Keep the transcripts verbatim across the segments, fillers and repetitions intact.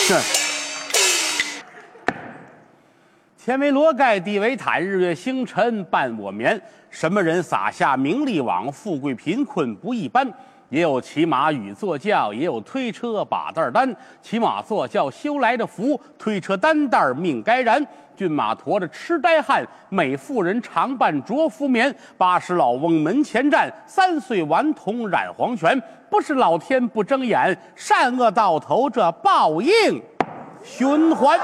天为罗盖，地为毯，日月星辰伴我眠。什么人撒下名利网？富贵贫困不一般。也有骑马与坐轿，也有推车把担担。骑马坐轿修来的福，推车担担命该然。骏马驮着痴呆汉，美妇人常伴着服眠。八十老翁门前站，三岁顽童染黄泉。不是老天不睁眼，善恶到头这报应循环。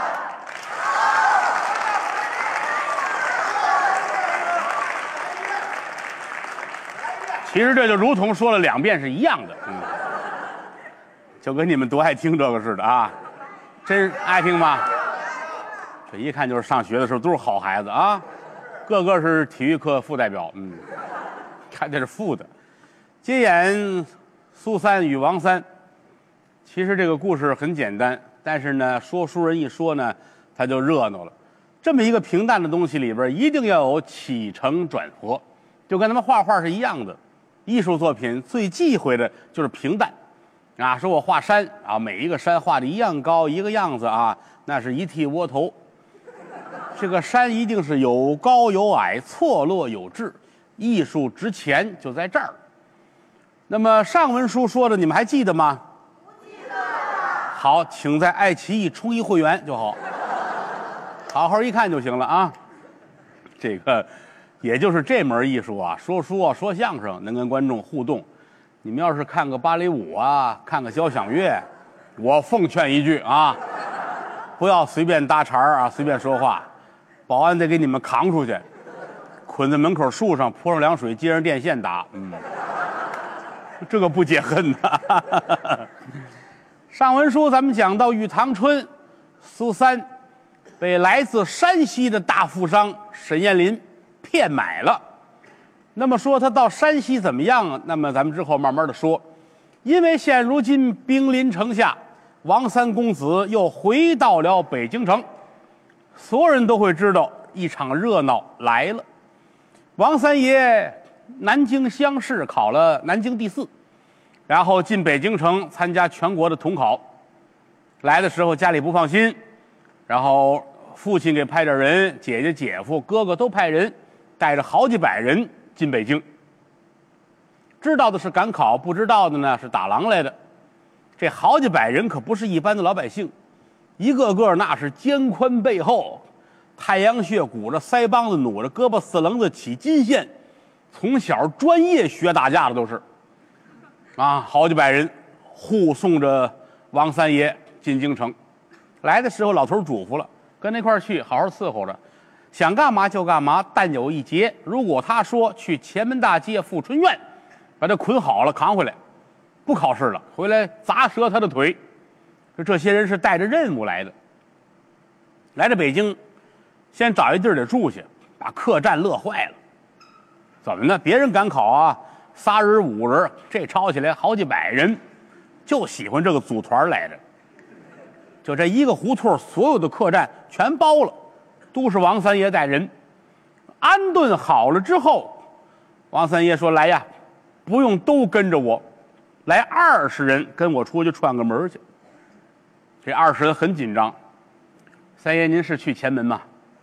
其实这就如同说了两遍是一样的，嗯，就跟你们多爱听这个似的啊，真爱听吗？这一看就是上学的时候都是好孩子啊，个个是体育课副代表，嗯，看这是副的。接演苏三与王三，其实这个故事很简单，但是呢，说书人一说呢，他就热闹了。这么一个平淡的东西里边，一定要有起承转合，就跟他们画画是一样的。艺术作品最忌讳的就是平淡，啊，说我画山啊，每一个山画的一样高，一个样子啊，那是一剃窝头。这个山一定是有高有矮，错落有致，艺术值钱就在这儿。那么上文书说的，你们还记得吗？ 不记得。 好，请在爱奇艺充一会员就好，好好一看就行了啊。这个。也就是这门艺术啊，说书啊，说相声能跟观众互动。你们要是看个芭蕾舞啊，看个交响乐，我奉劝一句啊，不要随便搭茬啊，随便说话，保安得给你们扛出去，捆在门口树上，泼上凉水，接上电线打。嗯，这个不解恨的。上文书咱们讲到玉堂春，苏三被来自山西的大富商沈彦霖骗买了。那么说他到山西怎么样啊？那么咱们之后慢慢的说。因为现如今兵临城下，王三公子又回到了北京城，所有人都会知道一场热闹来了。王三爷南京乡试考了南京第四，然后进北京城参加全国的统考。来的时候家里不放心，然后父亲给派点人，姐姐姐夫哥哥都派人，带着好几百人进北京。知道的是赶考，不知道的呢是打狼来的。这好几百人可不是一般的老百姓，一个个那是肩宽背厚，太阳穴鼓着，腮帮子努着，胳膊四棱子起筋线，从小专业学打架的都是。啊，好几百人护送着王三爷进京城。来的时候老头嘱咐了，跟那块儿去好好伺候着，想干嘛就干嘛，但有一节，如果他说去前门大街富春院把他捆好了扛回来，不考试了，回来砸折他的腿。说这些人是带着任务来的，来到北京先找一地儿得住去，把客栈乐坏了。怎么呢？别人赶考啊，仨人五人，这抄起来好几百人，就喜欢这个组团来的。就这一个胡同，所有的客栈全包了，都是王三爷带人。安顿好了之后，王三爷说：“来呀，不用都跟着我，来二十人跟我出去串个门去。”这二十人很紧张。三爷，您是去前门吗？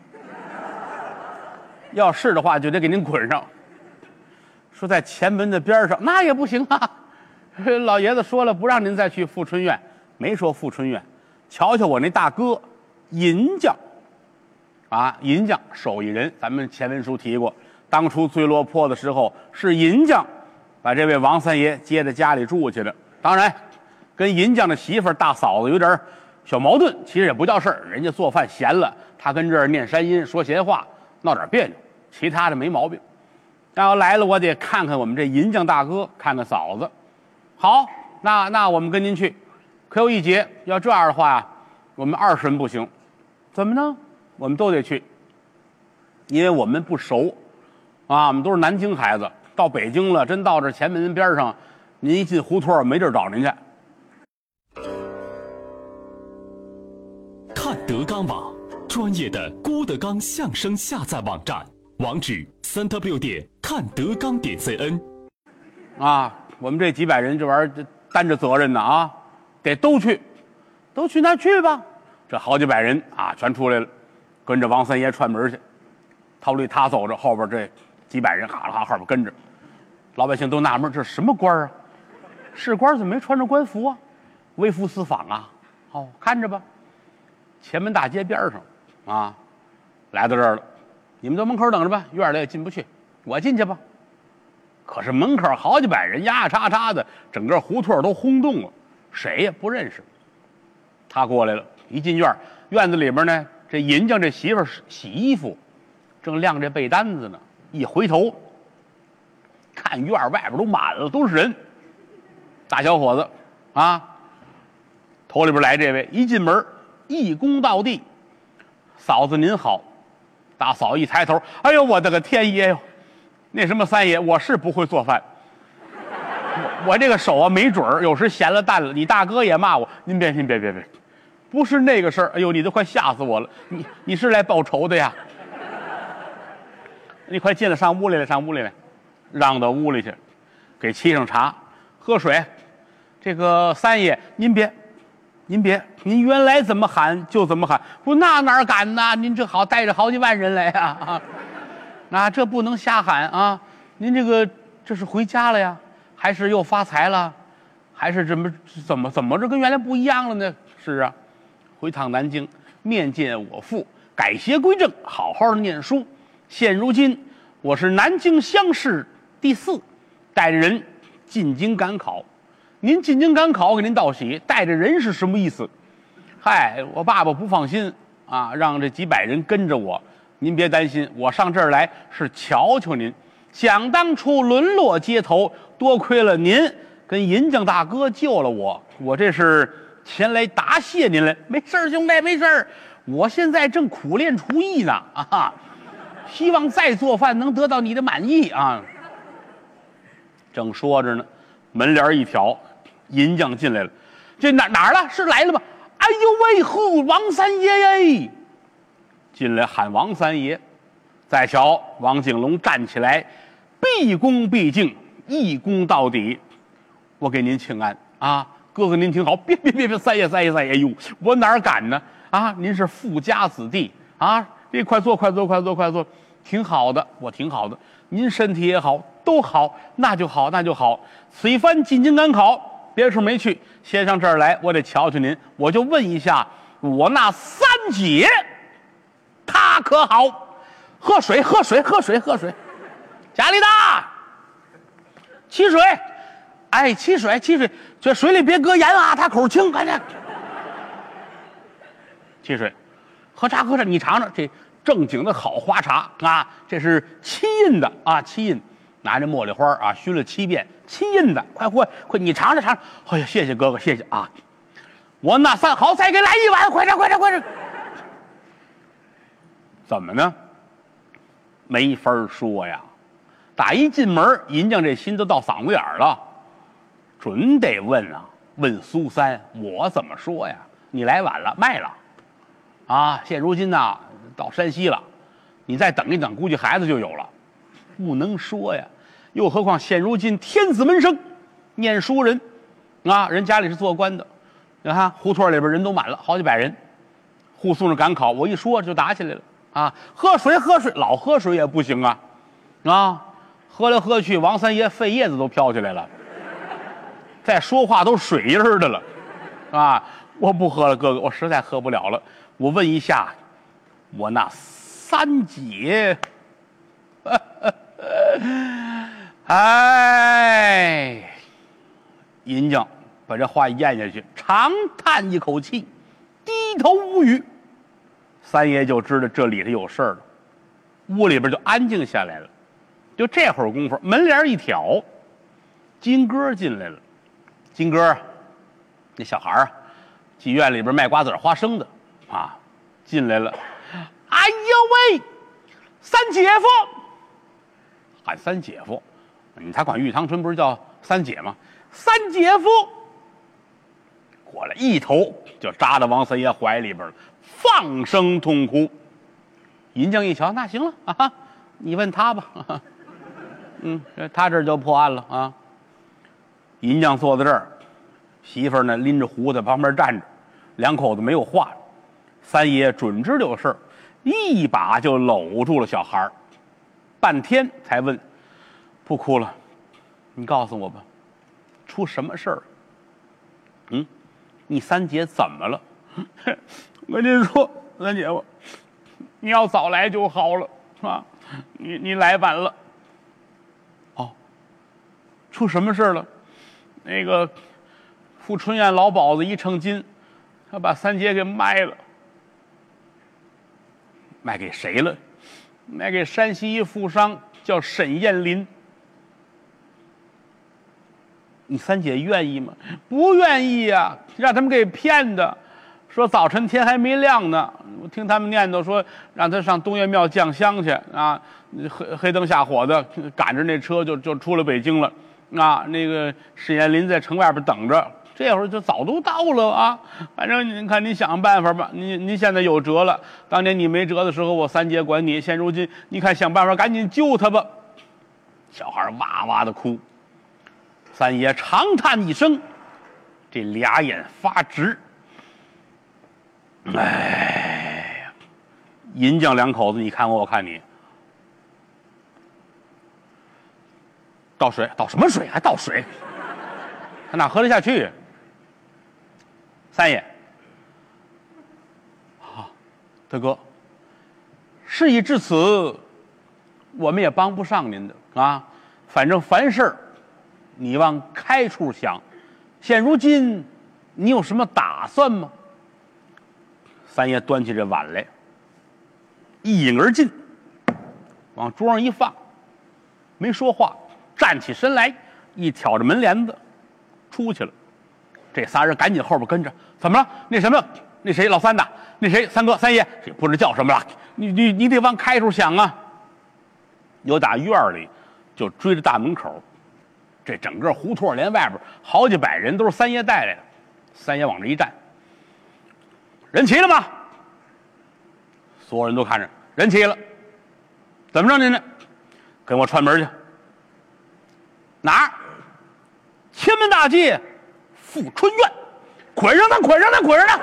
要是的话，就得给您捆上。说在前门的边上，那也不行啊。老爷子说了，不让您再去富春院，没说富春院。瞧瞧我那大哥，银匠，啊，银匠手艺人，咱们前文书提过，当初最落魄的时候是银匠把这位王三爷接在家里住去的。当然，跟银匠的媳妇儿大嫂子有点小矛盾，其实也不叫事儿，人家做饭咸了，他跟这儿念山音说闲话，闹点别扭，其他的没毛病。然后来了，我得看看我们这银匠大哥，看看嫂子。好，那那我们跟您去。可有一节，要这样的话呀，我们二十人不行。怎么呢？我们都得去，因为我们不熟啊，我们都是南京孩子，到北京了，真到这前门边上，您一进胡同没地儿找您去。 看德纲网，专业的郭德纲相声下载网站，网址三 w 点看德纲点 cn。 啊，我们这几百人这玩意儿担着责任呢啊，得都去。 都去那儿去吧。这好几百人啊，全出来了，跟着王三爷串门去。桃里他走着，后边这几百人哈啦哈后边跟着。老百姓都纳闷，这什么官啊？是官怎么没穿着官服啊？微服私访啊？哦，看着吧。前门大街边上啊，来到这儿了，你们都门口等着吧，院里也进不去，我进去吧。可是门口好几百人，压压叉叉的，整个胡同都轰动了，谁呀不认识。他过来了，一进院，院子里边呢，这银匠这媳妇儿洗衣服，正晾这被单子呢。一回头，看院外边都满了，都是人。大小伙子啊，头里边来这位，一进门一躬到地，嫂子您好。大嫂一抬头，哎呦我的个天爷哟！那什么三爷，我是不会做饭，我我这个手啊没准儿，有时闲了淡了。你大哥也骂我，您别您别别别，不是那个事儿。哎呦，你都快吓死我了！你你是来报仇的呀？你快进来，上屋里来，上屋里来，让到屋里去，给沏上茶，喝水。这个三爷，您别，您别，您原来怎么喊就怎么喊，不那哪敢呢？您这好带着好几万人来呀啊！那这不能瞎喊啊！您这个这是回家了呀，还是又发财了，还是怎么怎么怎么着跟原来不一样了呢？是啊，回趟南京面见我父，改邪归正，好好念书。现如今我是南京乡试第四，带着人进京赶考。您进京赶考，给您道喜，带着人是什么意思？嗨，我爸爸不放心啊，让这几百人跟着我。您别担心，我上这儿来是瞧瞧您。想当初沦落街头，多亏了您跟银匠大哥救了我，我这是前来答谢您来。没事儿，兄弟，没事儿。我现在正苦练厨艺呢啊，希望再做饭能得到你的满意啊。正说着呢，门帘一挑，银匠进来了。这哪哪儿了？是来了吧？哎呦喂，呼，王三爷耶！进来喊王三爷。再瞧王景龙站起来，毕恭毕敬，一躬到底。我给您请安啊，哥哥您挺好。别别别别，三爷三爷三爷，哎呦，我哪敢呢？啊，您是富家子弟啊，这快坐快坐快坐快坐，挺好的，我挺好的。您身体也好，都好，那就好那就好。此一番进京赶考，别处没去，先上这儿来，我得瞧瞧您。我就问一下，我那三姐，她可好？喝水喝水喝水喝水，家里的沏水，哎，沏水沏水，这水里别搁盐啊，他口轻，快点。沏水，喝茶喝茶，你尝尝这正经的好花茶啊，这是七印的啊，七印，拿着茉莉花啊熏了七遍，七印的，快快快，你尝尝尝尝。哎呀，谢谢哥哥，谢谢啊。我那三好，再给来一碗，快点快点快点。怎么呢？没法说呀，打一进门，银匠这心都到嗓子眼儿了，准得问啊，问苏三，我怎么说呀？你来晚了，卖了，啊，现如今呢到山西了，你再等一等，估计孩子就有了，不能说呀。又何况现如今天子门生，念书人，啊，人家里是做官的，你看胡同里边人都满了，好几百人，护送着赶考，我一说就打起来了。啊，喝水喝水，老喝水也不行啊，啊，喝来喝去，王三爷肺叶子都飘起来了，再说话都水音儿的了，啊，我不喝了，哥哥，我实在喝不了了。我问一下，我那三姐，哎，银匠把这话咽下去，长叹一口气，低头无语。三爷就知道这里头有事儿了，屋里边就安静下来了。就这会儿功夫，门帘一挑，金哥进来了。金哥，那小孩啊，妓院里边卖瓜子花生的啊，进来了。哎呦喂，三姐夫！喊三姐夫，你他管玉堂春不是叫三姐吗？三姐夫过来，一头就扎到王三爷怀里边了。放声痛哭。银匠一瞧，那行了啊，你问他吧。嗯，他这就破案了啊。银匠坐在这儿，媳妇儿呢拎着壶在旁边站着， 两口子没有话。三爷准知道有事儿，一把就搂住了小孩儿，半天才问：“不哭了，你告诉我吧，出什么事儿？嗯，你三姐怎么了？我跟您说，三姐夫，你要早来就好了，是吧？你你来晚了。哦，出什么事了？那个富春院老鸨子一称斤，他把三姐给卖了。卖给谁了？卖给山西一富商，叫沈艳林。你三姐愿意吗？不愿意呀、啊，让他们给骗的。说早晨天还没亮呢，我听他们念叨说让他上东岳庙降香去啊，黑黑灯瞎火的赶着那车就就出了北京了啊。那个沈艳林在城外边等着，这会儿就早都到了啊。反正您看你想办法吧，你你现在有辙了，当年你没辙的时候我三姐管你，现如今你看想办法赶紧救他吧。小孩哇哇的哭，三爷长叹一声，这俩眼发直。哎呀，银匠两口子，你看我，我看你，倒水，倒什么水？还倒水？他哪喝得下去？三爷，啊，大哥，事已至此，我们也帮不上您的啊。反正凡事，你往开处想。现如今，你有什么打算吗？三爷端起这碗来，一饮而尽，往桌上一放，没说话，站起身来，一挑着门帘子出去了。这仨人赶紧后边跟着，怎么了？那什么，那谁老三的，那谁三哥三爷，这不知叫什么了。你你你得往开处想啊。有打院里就追着大门口，这整个胡同连外边好几百人都是三爷带来的。三爷往这一站，人齐了吗？所有人都看着，人齐了。怎么着您呢？跟我串门去。哪儿？前门大街富春院，捆上他，捆上他，捆上他！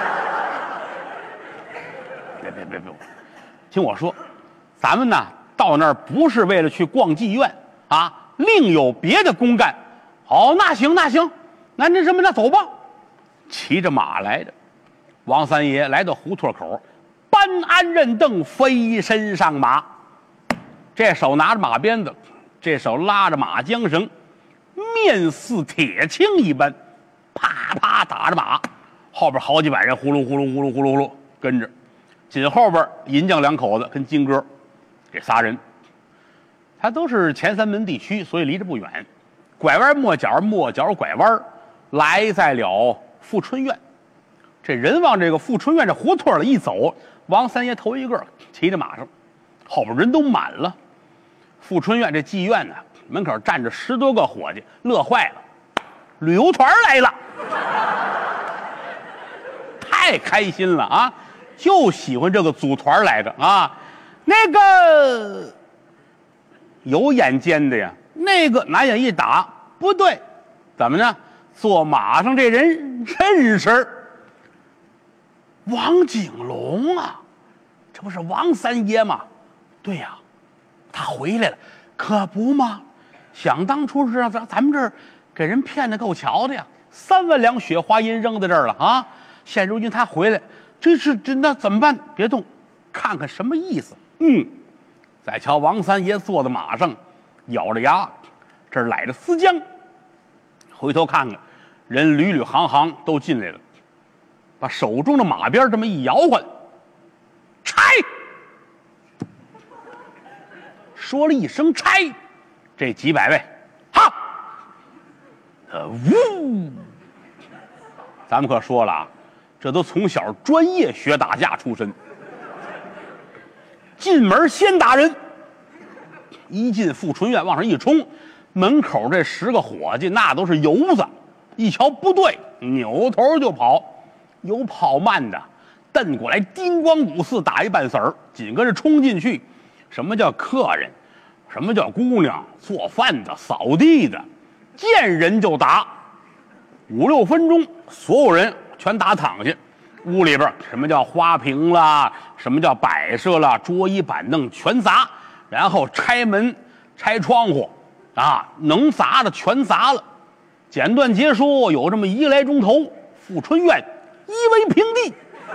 别别别别，听我说，咱们呢到那儿不是为了去逛妓院啊，另有别的公干。哦，那行那行，那那什么，那走吧。骑着马来的，王三爷来到胡同口，搬鞍认镫，飞身上马，这手拿着马鞭子，这手拉着马缰绳，面似铁青一般，啪啪打着马，后边好几百人呼噜呼噜呼噜呼噜呼噜跟着，紧后边银匠两口子跟金哥，这仨人，他都是前三门地区，所以离着不远，拐弯抹角，抹角拐弯，来在了富春院。这人往这个富春院这胡同里一走，王三爷头一个骑着马上，后边人都满了。富春院这妓院呢，门口站着十多个伙计，乐坏了，旅游团来了，太开心了啊！就喜欢这个组团来的啊。那个有眼尖的呀，那个拿眼一打，不对，怎么呢？坐马上这人认识王景龙啊，这不是王三爷吗？对呀、啊，他回来了，可不嘛。想当初是让咱咱们这儿给人骗得够瞧的呀，三万两雪花银扔在这儿了啊！现如今他回来，这是这那怎么办？别动，看看什么意思。嗯，再瞧王三爷坐在马上，咬着牙，这儿揽着丝浆，回头看看，人屡屡行行都进来了，把手中的马鞭这么一摇晃，拆，说了一声拆，这几百位，哈，呃，呜，咱们可说了啊，这都从小专业学打架出身，进门先打人，一进富春院往上一冲，门口这十个伙计那都是油子，一瞧不对，扭头就跑，有跑慢的，瞪过来叮咣五四打一半死儿，紧跟着冲进去。什么叫客人？什么叫姑娘？做饭的、扫地的，见人就打。五六分钟，所有人全打躺下。屋里边什么叫花瓶啦，什么叫摆设啦，桌椅板凳全砸，然后拆门拆窗户，啊，能砸的全砸了。简短结束，有这么一个来钟头，富春院夷为平地。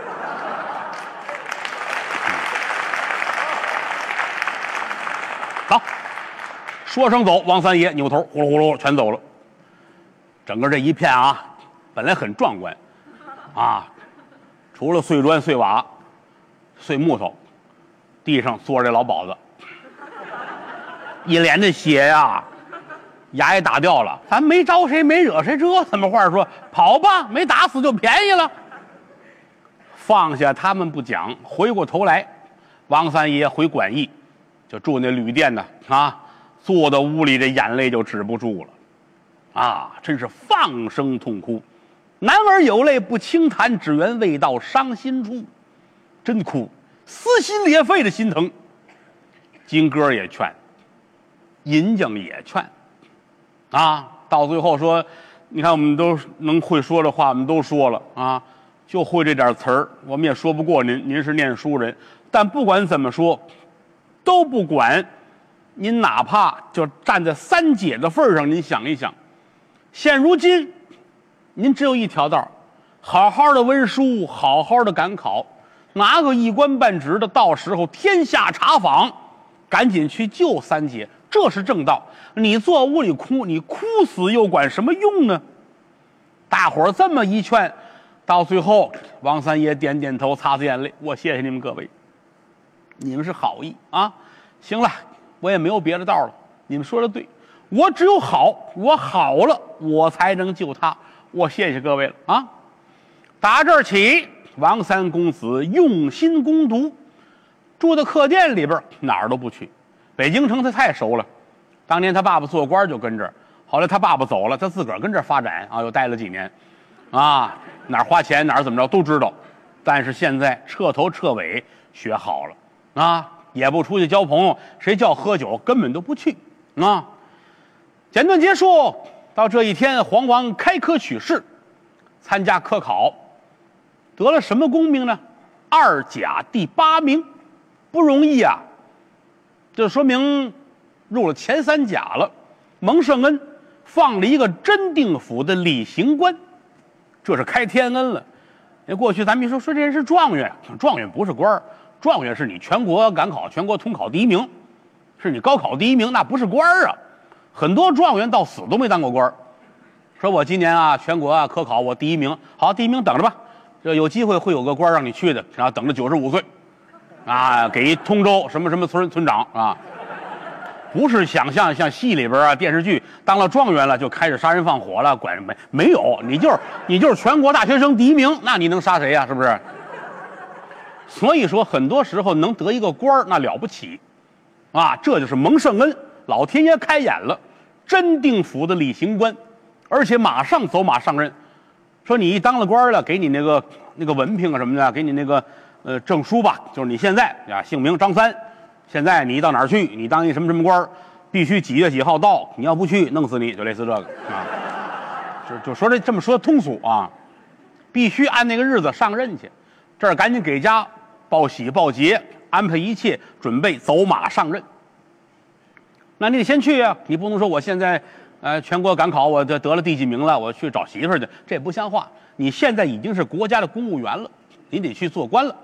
好，说声走，王三爷扭头呼噜呼噜全走了。整个这一片啊，本来很壮观，啊，除了碎砖碎瓦、碎木头，地上坐着这老鸨子，一脸的血呀，牙也打掉了。咱没招谁，没惹谁，这怎么话说？跑吧，没打死就便宜了。放下他们不讲，回过头来，王三爷回馆驿，就住那旅店呢啊，坐到屋里，这眼泪就止不住了。啊，真是放声痛哭，男儿有泪不轻弹，只缘未到伤心处。真哭，撕心裂肺的心疼。金哥也劝，银匠也劝，啊，到最后说，你看我们都能会说的话，我们都说了啊，就会这点词儿，我们也说不过您，您是念书人，但不管怎么说，都不管。您哪怕就站在三姐的份上，您想一想。现如今，您只有一条道，好好的温书，好好的赶考，拿个一官半职的，到时候天下查访，赶紧去救三姐，这是正道。你坐屋里哭，你哭死又管什么用呢？大伙儿这么一劝，到最后，王三爷点点头，擦擦眼泪，我谢谢你们各位，你们是好意啊。行了，我也没有别的道了，你们说的对。我只有好，我好了，我才能救他。我谢谢各位了啊！打这儿起，王三公子用心攻读，住在客店里边，哪儿都不去。北京城他太熟了，当年他爸爸做官就跟这儿，后来他爸爸走了，他自个儿跟这儿发展啊，又待了几年，啊，哪儿花钱哪儿怎么着都知道。但是现在彻头彻尾学好了啊，也不出去交朋友，谁叫喝酒根本都不去啊。简短结束，到这一天，黄王开科取士，参加科考，得了什么功名呢？二甲第八名，不容易啊！这说明入了前三甲了。蒙圣恩放了一个真定府的理刑官，这是开天恩了。那过去咱们一说说这人是状元，状元不是官儿，状元是你全国赶考、全国统考第一名，是你高考第一名，那不是官儿啊。很多状元到死都没当过官儿，说我今年啊全国啊科考我第一名，好，第一名等着吧，这有机会会有个官让你去的，然后等着九十五岁，啊，给一通州什么什么村村长啊，不是想象像戏里边啊电视剧当了状元了就开始杀人放火了，管没没有，你就是你就是全国大学生第一名，那你能杀谁呀？是不是？所以说很多时候能得一个官儿那了不起，啊，这就是蒙圣恩。老天爷开眼了，真定府的理刑官，而且马上走马上任，说你一当了官了，给你那个那个文凭啊什么的，给你那个呃证书吧，就是你现在呀姓名张三，现在你到哪儿去，你当一什么什么官，必须几月几号到，你要不去弄死你，就类似这个啊，就就说这这么说通俗啊，必须按那个日子上任去，这儿赶紧给家报喜报捷，安排一切准备走马上任。那你得先去啊，你不能说我现在，呃，全国赶考我得得了第几名了，我去找媳妇儿去，这不像话。你现在已经是国家的公务员了，你得去做官了。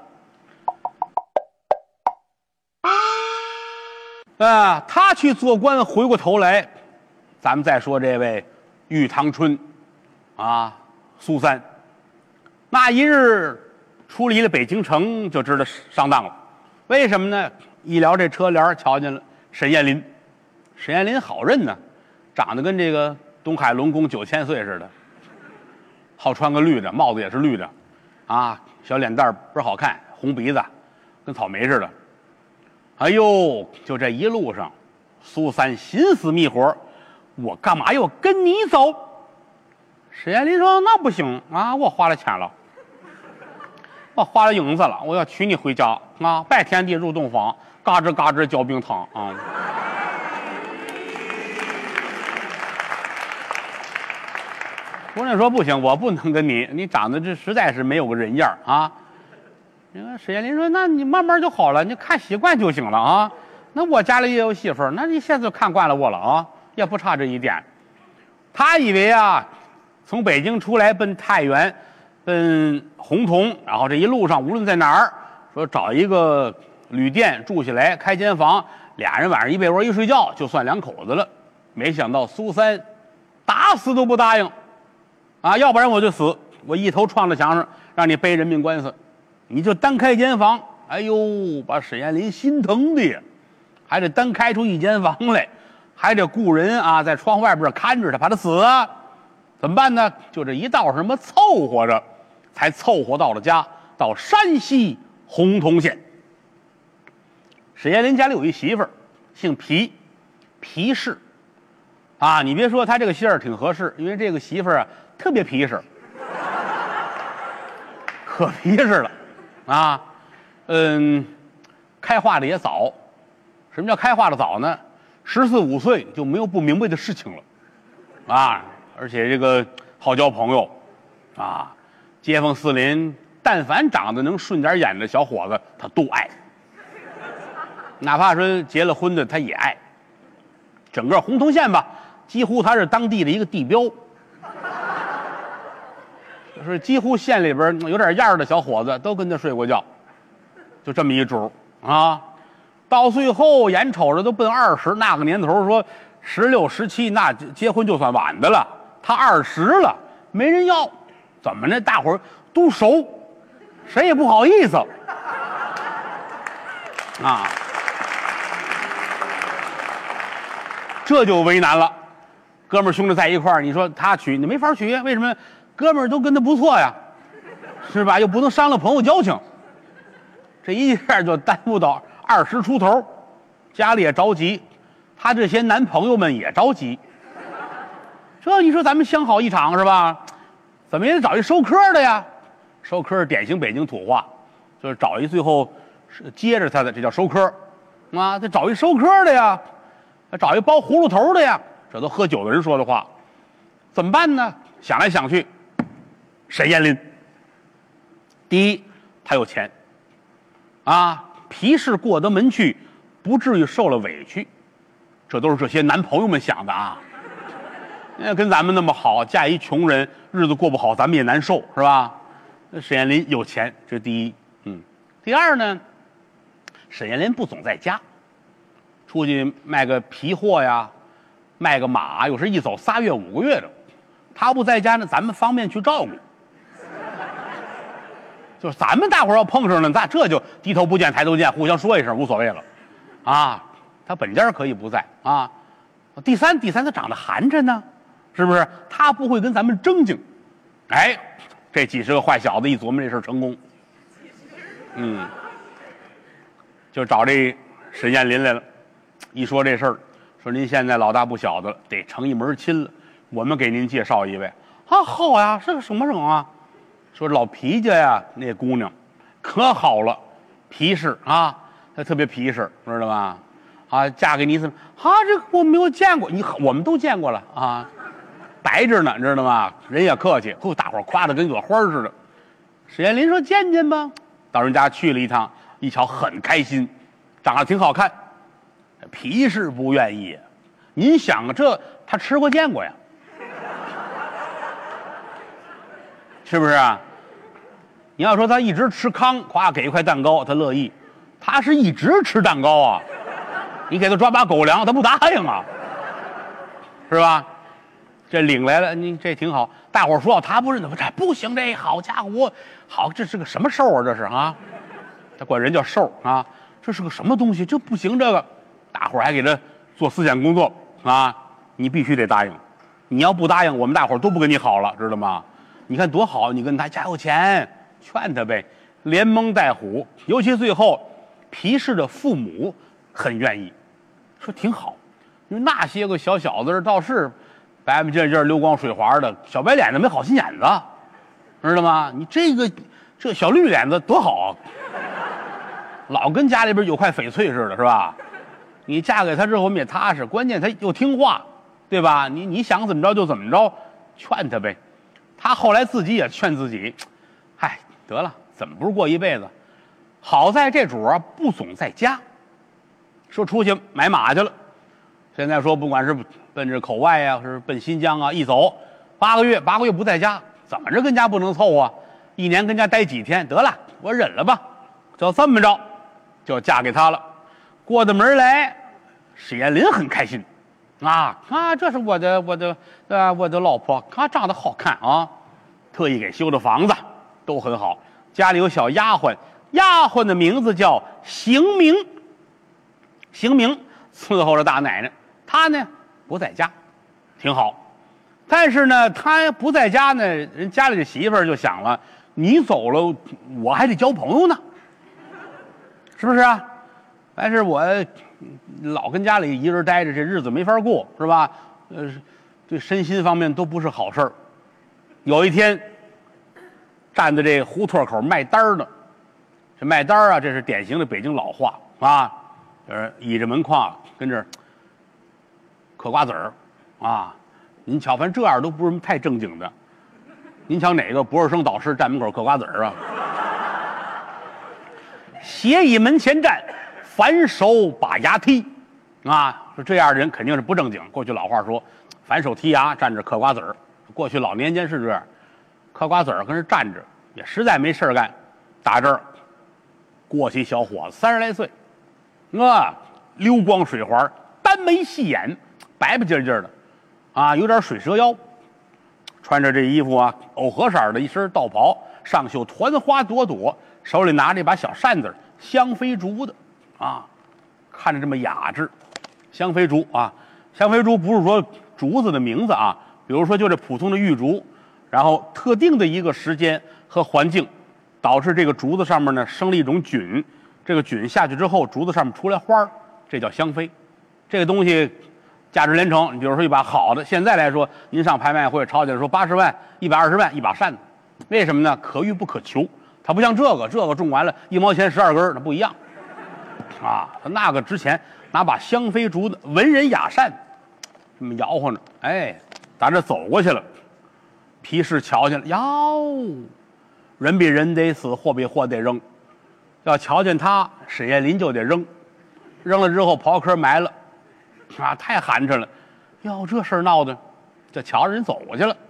啊，他去做官，回过头来，咱们再说这位玉堂春，啊，苏三，那一日出离了北京城，就知道上当了。为什么呢？一聊这车帘，瞧见了沈艳林。沈艳林好认呢，长得跟这个东海龙宫九千岁似的，好穿个绿的，帽子也是绿的，啊，小脸蛋倍儿好看，红鼻子，跟草莓似的。哎呦，就这一路上，苏三心思密活，我干嘛要跟你走？沈艳林说：“那不行啊，我花了钱了，我花了银子了，我要娶你回家啊，拜天地入洞房，嘎吱嘎吱嚼冰糖啊。” 姑娘说不行，我不能跟你，你长得这实在是没有个人样啊。那个史艳林说，那你慢慢就好了，你看习惯就行了啊。那我家里也有媳妇儿，那你现在就看惯了我了啊，也不差这一点。他以为啊，从北京出来奔太原，奔洪洞，然后这一路上无论在哪儿，说找一个旅店住下来，开间房，俩人晚上一被窝一睡觉，就算两口子了。没想到苏三打死都不答应，啊，要不然我就死，我一头撞到墙上，让你背人命官司，你就单开间房。哎呦，把史艳林心疼的呀，还得单开出一间房来，还得雇人啊在窗外边看着他，怕他死啊。怎么办呢？就这一道什么凑合着，才凑合到了家，到山西洪洞县。史艳林家里有一媳妇儿，姓皮，皮氏。啊，你别说，他这个姓儿挺合适，因为这个媳妇儿啊特别皮实，可皮实了，啊，嗯，开化的也早。什么叫开化的早呢？十四五岁就没有不明白的事情了，啊，而且这个好交朋友，啊，街坊四邻，但凡长得能顺点眼的小伙子，他都爱，哪怕说结了婚的，他也爱。整个洪洞县吧，几乎他是当地的一个地标，就是几乎县里边有点样的小伙子都跟他睡过觉，就这么一主啊。到最后眼瞅着都奔二十，那个年头说十六十七那结婚就算晚的了，他二十了没人要，怎么呢？大伙儿都熟，谁也不好意思啊。这就为难了，哥们儿兄弟在一块儿，你说他娶你没法娶，为什么？哥们儿都跟他不错呀，是吧？又不能伤了朋友交情，这一下就耽误到二十出头，家里也着急，他这些男朋友们也着急。这你说咱们相好一场是吧？怎么也得找一收科的呀？收科是典型北京土话，就是找一最后接着他的，这叫收科啊，得找一收科的呀。找一包葫芦头的呀，这都喝酒的人说的话，怎么办呢？想来想去，沈艳林。第一，他有钱，啊，皮氏过得门去，不至于受了委屈，这都是这些男朋友们想的啊。那跟咱们那么好，嫁一穷人，日子过不好，咱们也难受，是吧？沈艳林有钱，这是第一。嗯，第二呢，沈艳林不总在家。出去卖个皮货呀，卖个马，有时一走仨月五个月的，他不在家呢，咱们方便去照顾。就是咱们大伙儿要碰上了，咱这就低头不见抬头见，互相说一声无所谓了，啊，他本家可以不在啊。第三，第三他长得寒碜呢，是不是？他不会跟咱们争竞。哎，这几十个坏小子一琢磨这事成功，嗯，就找这沈艳林来了。一说这事儿，说您现在老大不小的了，得成一门亲了，我们给您介绍一位啊。好呀，是个什么人啊？说老皮家呀，那姑娘可好了，皮实啊，她特别皮实，知道吧？啊，嫁给你怎么啊？这个我没有见过，你我们都见过了啊，白着呢，知道吗？人也客气，嚯，大伙儿夸得跟朵花似的。史艳林说见见吧，到人家去了一趟，一瞧很开心，长得挺好看。皮氏不愿意，您想啊，这他吃过见过呀，是不是啊？你要说他一直吃糠，夸给一块蛋糕，他乐意；他是一直吃蛋糕啊，你给他抓把狗粮，他不答应啊，是吧？这领来了，你这挺好。大伙儿说他不认得，这不行，这好家伙，好，这是个什么兽啊？这是啊，他管人叫兽啊，这是个什么东西？这不行，这个。大伙儿还给他做思想工作啊！你必须得答应，你要不答应，我们大伙儿都不跟你好了，知道吗？你看多好，你跟他家有钱，劝他呗，连蒙带唬。尤其最后，皮氏的父母很愿意，说挺好，因为那些个小小子倒是白白净净、溜光水滑的，小白脸子没好心眼子，知道吗？你这个这小绿脸子多好啊，老跟家里边有块翡翠似的，是吧？你嫁给他之后，我们也踏实，关键他又听话，对吧？你你想怎么着就怎么着，劝他呗。 他后来自己也劝自己，嗨，得了，怎么不是过一辈子？好在这主啊不总在家，说出去买马去了。现在说不管是奔着口外呀、啊，是奔新疆啊，一走八个月，八个月不在家，怎么着跟家不能凑合？一年跟家待几天，得了，我忍了吧，就这么着，就嫁给他了。过的门来，史艳林很开心，啊啊，这是我的我的呃我的老婆，啊长得好看啊，特意给修的房子都很好，家里有小丫鬟，丫鬟的名字叫邢明，邢明伺候着大奶奶，她呢不在家，挺好。但是呢，她不在家呢，人家里的媳妇儿就想了，你走了，我还得交朋友呢，是不是啊？但是我老跟家里一人待着，这日子没法过，是吧？呃，对身心方面都不是好事儿。有一天，站在这胡同口卖单呢，这卖单啊，这是典型的北京老话啊，就是倚着门框跟这儿嗑瓜子儿啊。您瞧，反正这样都不是太正经的。您瞧哪个博士生导师站门口嗑瓜子儿啊？斜倚门前站，反手把牙踢，啊，说这样的人肯定是不正经。过去老话说，反手踢牙，站着嗑瓜子儿。过去老年间是这样，嗑瓜子儿跟这站着，也实在没事干。打这儿过去小伙子，三十来岁，啊，溜光水滑，单眉细眼，白白净净的，啊，有点水蛇腰。穿着这衣服啊，藕荷色的一身道袍，上绣团花朵朵，手里拿着一把小扇子，香妃竹的，啊，看着这么雅致。香妃竹啊，香妃竹不是说竹子的名字啊，比如说就这普通的玉竹，然后特定的一个时间和环境，导致这个竹子上面呢生了一种菌，这个菌下去之后，竹子上面出来花，这叫香妃。这个东西价值连城，你比如说一把好的，现在来说，您上拍卖会抄起来说八十万、一百二十万一把扇子，为什么呢？可遇不可求，它不像这个，这个种完了一毛钱十二根，它不一样，啊，它那个值钱，拿把香妃竹的文人雅扇，这么摇晃着，哎，打这走过去了，皮氏瞧见了，哟，人比人得死，货比货得扔，要瞧见他，史艳林就得扔，扔了之后刨坑埋了。啊，太寒碜了！哟，这事儿闹的，这瞧着人走过去了。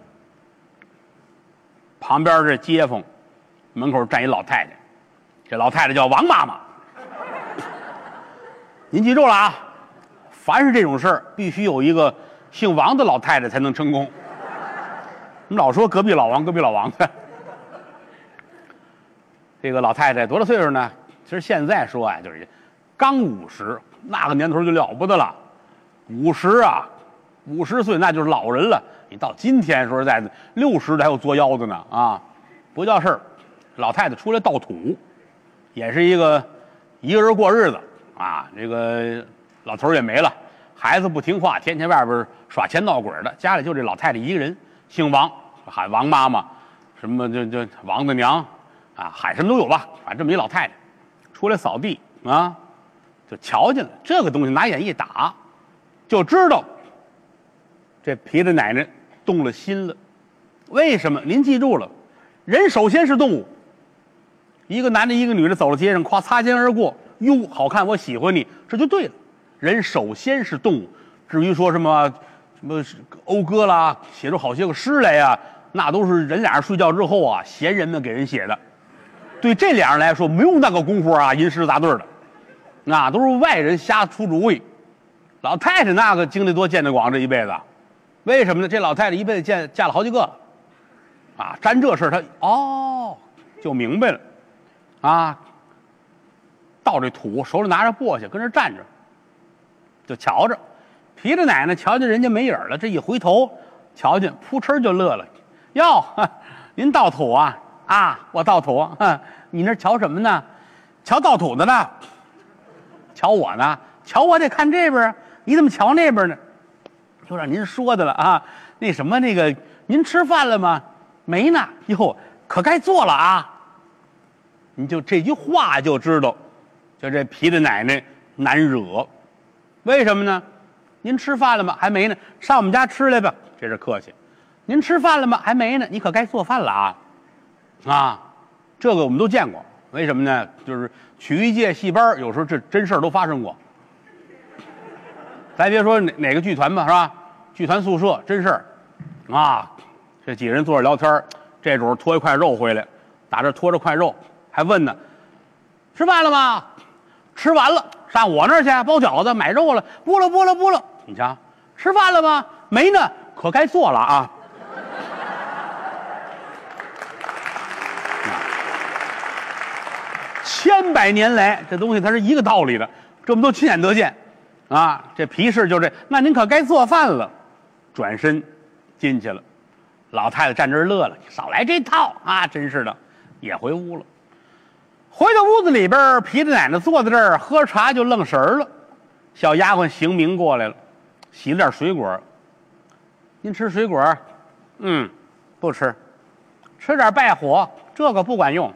旁边这街坊门口站一老太太，这老太太叫王妈妈。您记住了啊，凡是这种事儿，必须有一个姓王的老太太才能成功。我们老说隔壁老王，隔壁老王的。这个老太太多大岁数呢？其实现在说啊，就是刚五十，那个年头就了不得了。五十啊，五十岁那就是老人了。你到今天说实在的，六十的还有作妖的呢啊，不叫事儿。老太太出来倒土，也是一个一个人过日子啊。这个老头也没了，孩子不听话，天天外边耍钱闹鬼的，家里就这老太太一个人，姓王，喊王妈妈，什么就就王的娘啊，喊什么都有吧。反正这么一老太太出来扫地啊，就瞧见了这个东西，拿眼一打。就知道这皮的奶奶动了心了。为什么？您记住了，人首先是动物。一个男的，一个女的走到街上，夸擦肩而过，哟，好看，我喜欢你，这就对了。人首先是动物，至于说什么什么讴歌啦，写出好些个诗来呀，那都是人俩人睡觉之后啊，闲人们给人写的。对这俩人来说，没有那个功夫啊，吟诗杂对的，那都是外人瞎出主意。老太太那个经历多见得广，这一辈子，为什么呢？这老太太一辈子见嫁了好几个了，啊，沾这事儿她哦就明白了，啊，倒这土，手里拿着簸箕，跟这站着，就瞧着，皮着奶奶瞧见人家没影了，这一回头瞧见，扑哧就乐了，哟，您倒土啊？啊，我倒土啊，你那瞧什么呢？瞧倒土的呢？瞧我呢？瞧我得看这边。你怎么瞧那边呢？就让您说的了啊！那什么，那个您吃饭了吗？没呢。哟，可该做了啊！你就这句话就知道，就这皮的奶奶难惹。为什么呢？您吃饭了吗？还没呢。上我们家吃来吧，这是客气。 您吃饭了吗？还没呢，你可该做饭了啊！啊，这个我们都见过。为什么呢？就是曲艺界戏班，有时候这真事儿都发生过。咱别说哪哪个剧团吧，是吧？剧团宿舍真事儿啊，这几人坐着聊天，这主拖一块肉回来，打这拖着块肉，还问呢：“吃饭了吗？吃完了，上我那儿去包饺子，买肉了，不了不了不了。你瞧，吃饭了吗？没呢，可该做了啊。”千百年来，这东西它是一个道理的，这么多亲眼得见，啊，这皮氏就这，那您可该做饭了。转身进去了，老太太站这儿乐了，少来这套啊！真是的，也回屋了。回到屋子里边，皮大奶奶坐在这儿喝茶，就愣神儿了。小丫鬟邢明过来了，洗了点水果。您吃水果？嗯，不吃。吃点败火，这个不管用。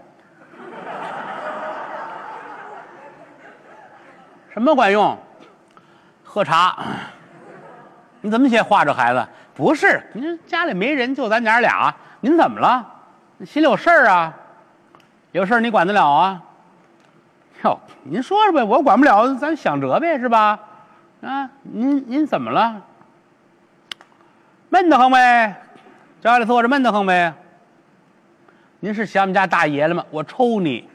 什么管用？喝茶。你怎么写话这孩子？不是，您家里没人，就咱娘俩。您怎么了？心里有事儿啊？有事儿你管得了啊？哟，您说说呗，我管不了，咱想辙呗，是吧？啊，您您怎么了？闷得慌呗，家里坐着闷得慌呗。您是想我们家大爷了吗？我抽你！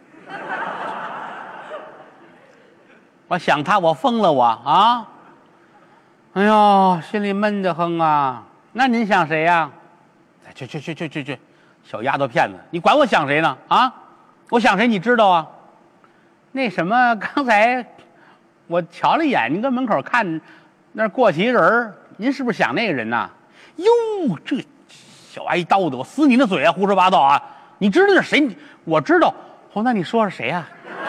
我想他，我疯了我啊！哎呦，心里闷得慌啊！那您想谁呀？去去去去去去，小丫头片子，你管我想谁呢？啊，我想谁你知道啊？那什么，刚才我瞧了一眼，您跟门口看那儿过去一人，您是不是想那个人呐？哟，这小挨一刀的，我撕你的嘴啊！胡说八道啊！你知道那是谁？我知道。哦，那你说是谁呀？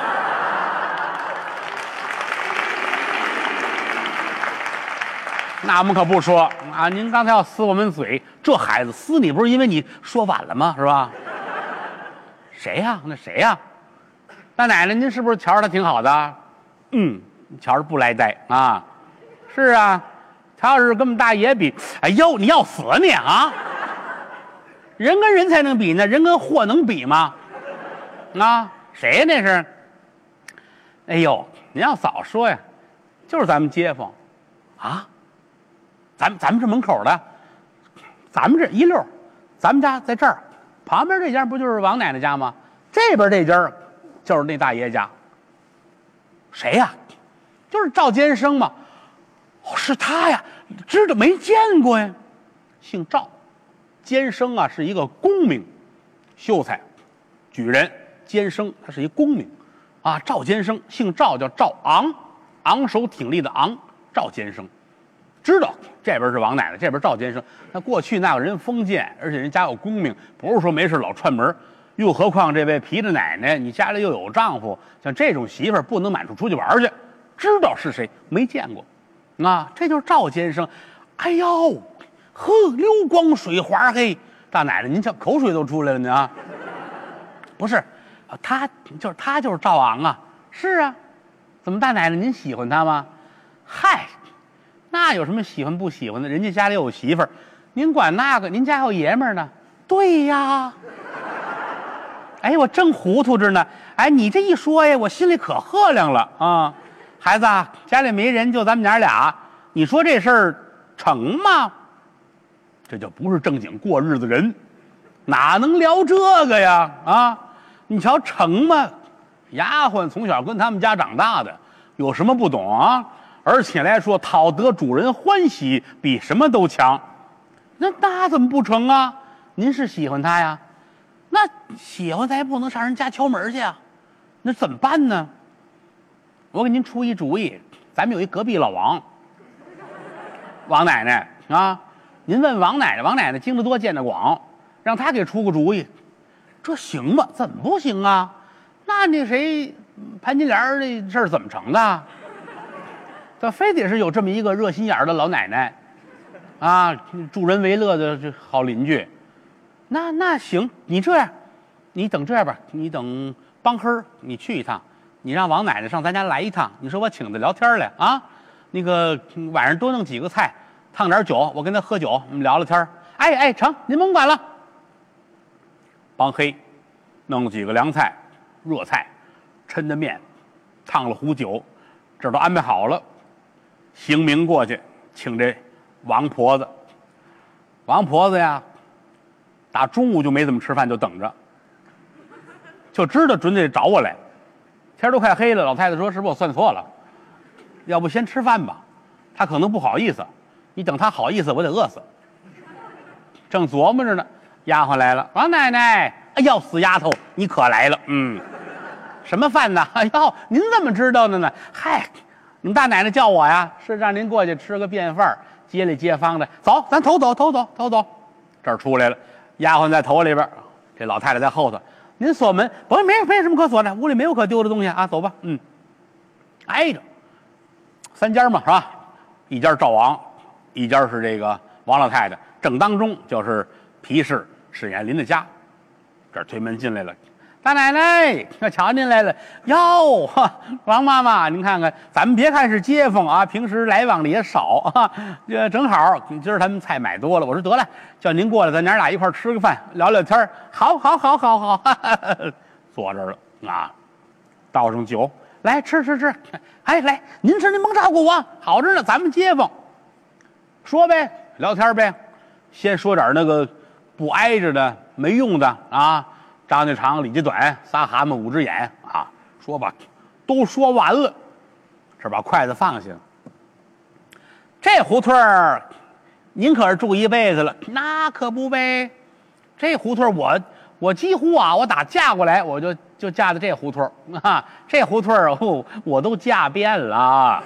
那我们可不说啊！您刚才要撕我们嘴，这孩子撕你不是因为你说晚了吗？是吧？谁呀？那谁呀？大奶奶，您是不是瞧着他挺好的？嗯，瞧着不来呆啊。是啊，他要是跟我们大爷比，哎呦，你要死你啊！人跟人才能比呢，人跟货能比吗？啊，谁呀那是？哎呦，您要早说呀，就是咱们街坊啊。咱们咱们这门口的，咱们这一溜，咱们家在这儿，旁边这家不就是王奶奶家吗？这边这家就是那大爷家。谁呀？就是赵坚生嘛。哦，是他呀，知道没见过呀？姓赵，坚生啊是一个功名，秀才，举人。坚生他是一功名，啊，赵坚生姓赵，叫赵昂，昂首挺立的昂，赵坚生。知道这边是王奶奶，这边赵坚生。那过去那个人封建，而且人家有功名，不是说没事老串门。又何况这位皮大奶奶，你家里又有丈夫，像这种媳妇儿不能满处出去玩去。知道是谁，没见过，啊，这就是赵坚生。哎呦，呵，溜光水滑嘿，大奶奶您这口水都出来了呢啊！不是，他就是他就是赵昂啊。是啊，怎么大奶奶您喜欢他吗？嗨。那有什么喜欢不喜欢的？人家家里有媳妇儿，您管那个？您家有爷们儿呢？对呀。哎，我正糊涂着呢。哎，你这一说呀，我心里可喝亮了啊！孩子，家里没人，就咱们娘俩，你说这事儿成吗？这就不是正经过日子人，哪能聊这个呀？啊，你瞧成吗？丫鬟从小跟他们家长大的，有什么不懂啊？而且来说，讨得主人欢喜比什么都强。那那怎么不成啊？您是喜欢他呀？那喜欢他也不能上人家敲门去啊。那怎么办呢？我给您出一主意，咱们有一隔壁老王，王奶奶啊，您问王奶奶，王奶奶经得多见得广，让她给出个主意，这行吗？怎么不行啊？那那谁潘金莲这事儿怎么成的？这非得是有这么一个热心眼的老奶奶，啊，助人为乐的这好邻居，那那行，你这样，你等这样吧，你等帮黑你去一趟，你让王奶奶上咱家来一趟，你说我请她聊天来啊，那个晚上多弄几个菜，烫点酒，我跟她喝酒，我们聊聊天哎哎，成，您甭管了。帮黑弄几个凉菜、热菜，抻的面，烫了壶酒，这都安排好了。邢明过去请这王婆子。王婆子呀，打中午就没怎么吃饭，就等着，就知道准得找我来。天都快黑了，老太太说：“是不是我算错了？要不先吃饭吧？她可能不好意思，你等她好意思，我得饿死。”正琢磨着呢，丫鬟来了：“王奶奶，哎呦，死丫头，你可来了。嗯，什么饭呢？哎呦，您怎么知道的呢？嗨，你们大奶奶叫我呀，是让您过去吃个便饭，街里街坊的。走，咱头走，头走，头走。这儿出来了，丫鬟在头里边，这老太太在后头。您锁门，不，没没什么可锁的，屋里没有可丢的东西啊。走吧。嗯，挨着三家嘛，是吧？一家赵王，一家是这个王老太太，正当中就是皮氏史艳林的家。这儿推门进来了，大奶奶，我瞧您来了哟，王妈妈，您看看，咱们别看是街坊啊，平时来往的也少啊，这正好今儿他们菜买多了，我说得了，叫您过来，咱娘俩一块吃个饭，聊聊天。好，好，好，好，好，哈哈哈，坐这儿了啊，倒上酒来吃吃吃，哎，来，您吃您甭照顾我，好着呢，咱们街坊，说呗，聊天呗，先说点那个不挨着的。没用的啊，张家长李家短，仨蛤蟆五只眼啊，说吧，都说完了，这把筷子放下。这胡同儿，您可是住一辈子了，那可不呗。这胡同我我几乎啊，我打嫁过来，我就就嫁在这胡同啊，这胡同儿哦，我都嫁遍了。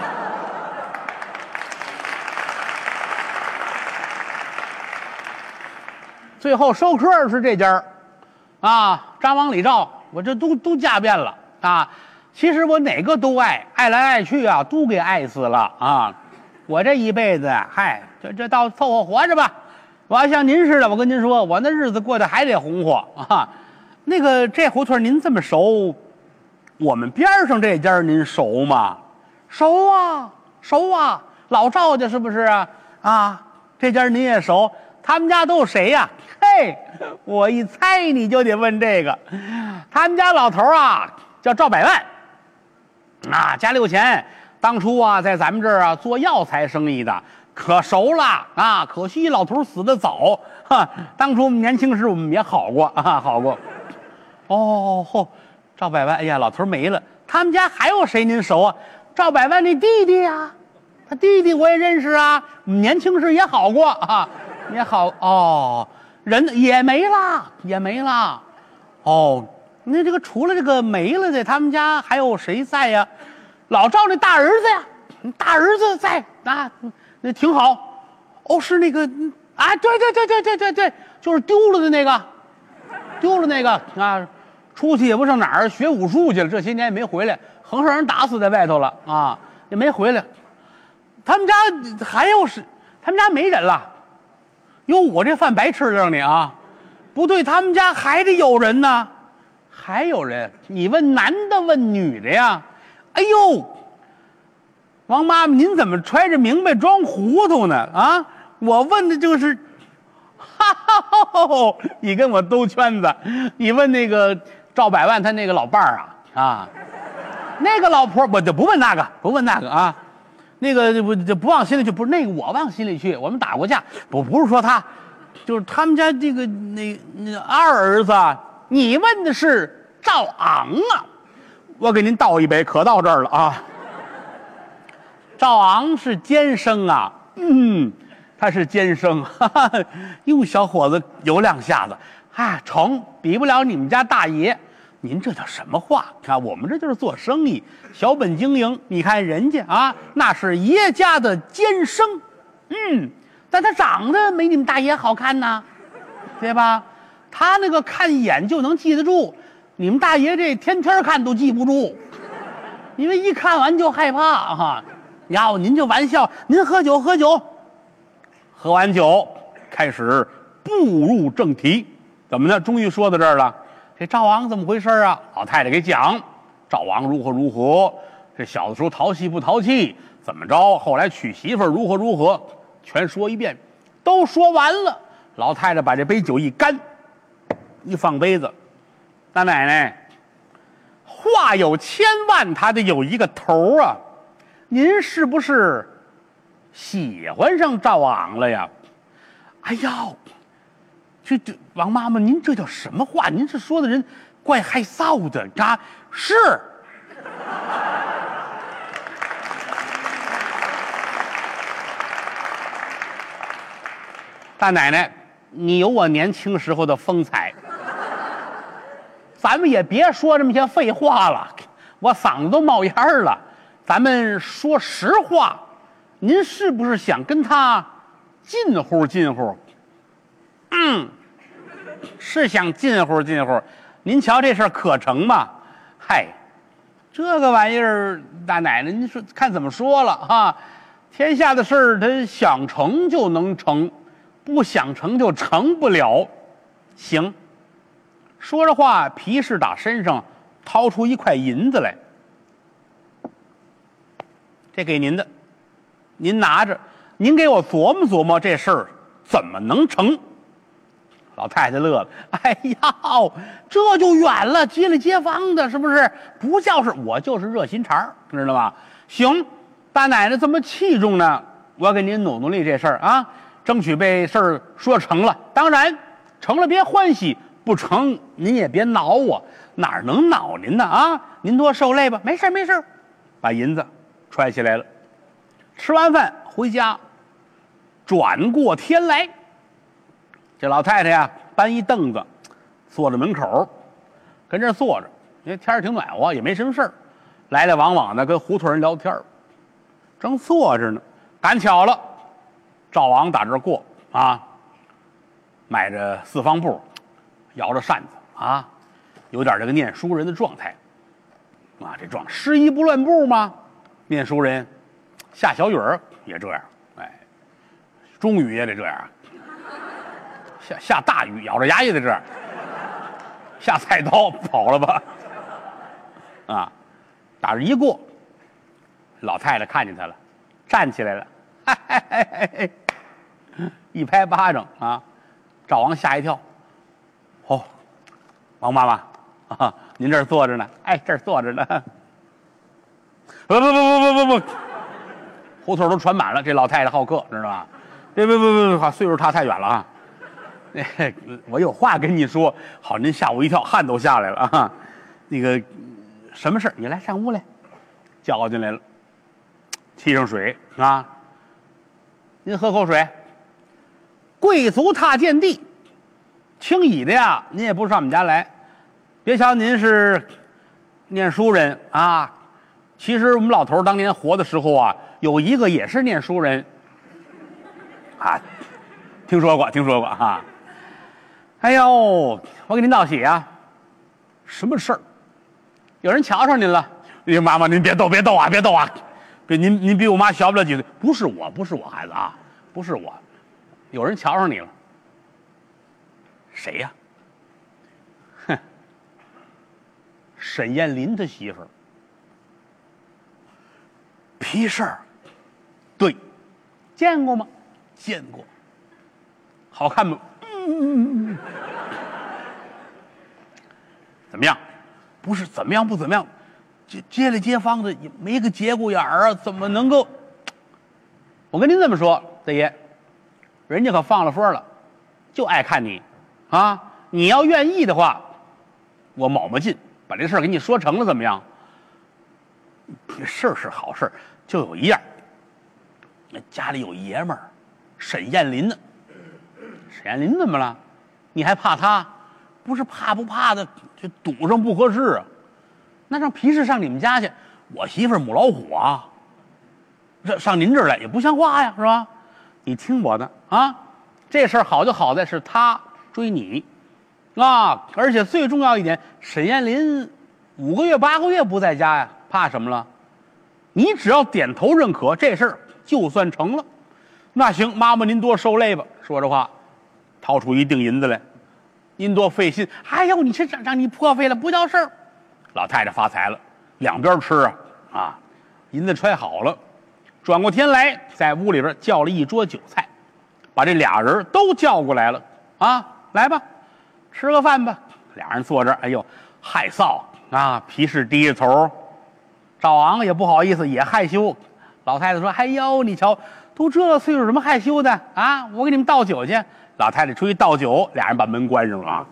最后收科是这家啊，张王李赵，我这都都嫁遍了啊。其实我哪个都爱，爱来爱去啊，都给爱死了啊。我这一辈子，嗨，这这倒凑合活着吧。我要像您似的，我跟您说，我那日子过得还得红火啊。那个这胡同您这么熟，我们边上这家您熟吗？熟啊，熟啊，老赵家是不是啊？啊，这家您也熟。他们家都有谁呀？嘿，我一猜你就得问这个。他们家老头啊叫赵百万，啊，家里有钱。当初啊在咱们这儿啊做药材生意的，可熟了啊。可惜老头死得早，哈。当初年轻时我们也好过啊，好过。哦，吼，赵百万，哎呀，老头没了。他们家还有谁您熟啊？赵百万那弟弟呀、啊，他弟弟我也认识啊。我们年轻时也好过啊。也好哦，人也没了，也没了。哦，那这个除了这个没了的，他们家还有谁在呀？老赵那大儿子呀，大儿子在啊，那挺好。哦，是那个啊，对对对对对对对，就是丢了的那个，丢了那个啊，出去也不上哪儿学武术去了，这些年也没回来，横上人打死在外头了啊，也没回来。他们家还有是，他们家没人了。哟，我这饭白吃了你啊！不对，他们家还得有人呢，还有人。你问男的，问女的呀？哎呦，王妈妈，您怎么揣着明白装糊涂呢？啊，我问的就是，哈哈哈哈！你跟我兜圈子。你问那个赵百万他那个老伴儿啊啊，那个老婆，我就不问那个，不问那个啊。那个不就不往心里去，不是那个我往心里去，我们打过架，不不是说他，就是他们家这个那那二儿子，你问的是赵昂啊，我给您倒一杯，可到这儿了啊。赵昂是监生啊，嗯，他是监生，哈哈，哟，小伙子有两下子，啊，成，比不了你们家大爷。您这叫什么话啊？我们这就是做生意，小本经营。你看人家啊，那是爷家的监生，嗯，但他长得没你们大爷好看呐，对吧？他那个看一眼就能记得住，你们大爷这天天看都记不住，因为一看完就害怕哈。要您就玩笑，您喝酒喝酒，喝完酒开始步入正题，怎么呢？终于说到这儿了。这赵昂怎么回事啊？老太太给讲，赵昂如何如何，这小的时候淘气不淘气，怎么着？后来娶媳妇儿如何如何，全说一遍，都说完了。 老太太把这杯酒一干，一放杯子，大奶奶，话有千万，它得有一个头啊！您是不是喜欢上赵昂了呀？哎呀，这这王妈妈，您这叫什么话？您这说的人怪害臊的啊！是。大奶奶，你有我年轻时候的风采，咱们也别说这么些废话了，我嗓子都冒烟了。咱们说实话，您是不是想跟他近乎近乎？嗯，是想近乎近乎。您瞧这事儿可成吗？嗨，这个玩意儿，大奶奶，您说看怎么说了哈？天下的事儿，他想成就能成。不想成就成不了，行。说着话，皮氏打身上掏出一块银子来，这给您的，您拿着，您给我琢磨琢磨这事儿怎么能成。老太太乐了，哎呀，这就远了，街里街坊的，是不是？不叫是，我就是热心肠，知道吗？行，大奶奶这么器重呢，我给您努努力这事儿啊。争取被事儿说成了，当然成了别欢喜，不成您也别恼我，哪能恼您呢啊？您多受累吧，没事没事，把银子揣起来了。吃完饭回家，转过天来，这老太太呀搬一凳子，坐在门口，跟这儿坐着，因为天儿挺暖和，也没什么事儿，来来往往的跟胡同人聊天，正坐着呢，赶巧了。赵昂打这儿过啊，迈着四方步，摇着扇子啊，有点这个念书人的状态啊。这状诗一不乱步吗？念书人下小雨儿也这样，哎，中雨也得这样，下下大雨咬着牙也得这样，下菜刀跑了吧啊！打这一过，老太太看见他了，站起来了，嘿嘿嘿嘿嘿。一拍巴掌啊，赵昂吓一跳。哦，王妈妈啊，您这儿坐着呢？哎，这儿坐着呢。不不不不不不不，胡同都传满了，这老太太好客，知道吧？别别别别别，岁数差太远了啊！哎，我有话跟你说，好，您吓我一跳，汗都下来了啊。那个什么事儿？你来上屋来，叫我进来了，沏上水啊，您喝口水。贵族踏见地，轻易的呀，您也不上我们家来。别瞧您是念书人啊，其实我们老头当年活的时候啊，有一个也是念书人啊，听说过，听说过啊。哎呦，我给您道喜啊，什么事儿？有人瞧上您了。哎妈妈，您别逗，别逗啊，别逗啊！别，您您比我妈小不了几岁。不是我，不是我孩子啊，不是我。有人瞧上你了，谁呀？哼，沈艳林的媳妇儿，皮事儿。对，见过吗？见过。好看吗？嗯。怎么样？不是怎么样不怎么样，街街里街坊的也没个节骨眼儿啊，怎么能够？我跟您这么说，大爷。人家可放了风了，就爱看你，啊！你要愿意的话，我卯卯劲把这事儿给你说成了，怎么样？这事儿是好事，就有一样，那家里有爷们儿，沈艳林呢。沈艳林怎么了？你还怕他？不是怕不怕的，这赌上不合适啊。那让皮氏上你们家去，我媳妇儿母老虎啊，上上您这儿来也不像话呀，是吧？你听我的啊，这事儿好就好在是他追你啊，而且最重要一点，沈艳林五个月八个月不在家呀，怕什么了？你只要点头认可，这事儿就算成了。那行，妈妈您多受累吧。说着话，掏出一锭银子来，您多费心。哎呦，你这让让你破费了不叫事儿。老太太发财了，两边吃啊啊，银子揣好了。转过天来，在屋里边叫了一桌酒菜， 把这俩人都叫过来了啊，来吧，吃个饭吧。俩人坐这儿，哎呦，害臊啊！皮氏低着头，赵昂也不好意思，也害羞。老太太说：“哎呦，你瞧，都这个岁数，什么害羞的啊？我给你们倒酒去。”老太太出去倒酒，俩人把门关上了啊。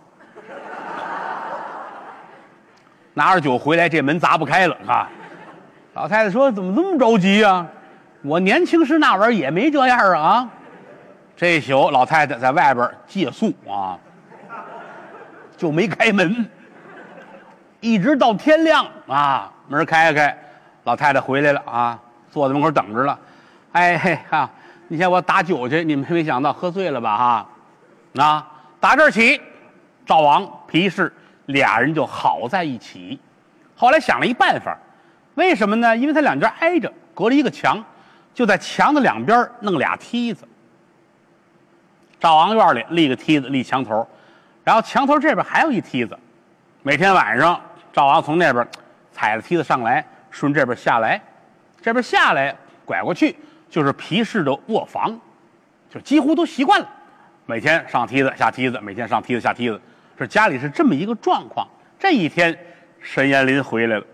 拿着酒回来，这门砸不开了啊！老太太说：“怎么这么着急呀、啊？我年轻时那玩意儿也没这样啊！”这一宿，老太太在外边借宿啊，就没开门，一直到天亮啊，门开开，老太太回来了啊，坐在门口等着了。哎嘿哈，你看我打酒去，你们没想到喝醉了吧？哈，啊，打这儿起，赵王、皮氏俩人就好在一起。后来想了一办法，为什么呢？因为他两家挨着，隔着一个墙，就在墙的两边弄俩梯子。赵王院里立个梯子，立墙头，然后墙头这边还有一梯子。每天晚上，赵王从那边踩着梯子上来，顺这边下来，这边下来拐过去就是皮氏的卧房，就几乎都习惯了。每天上梯子下梯子，每天上梯子下梯子，这家里是这么一个状况。这一天，沈延林回来了，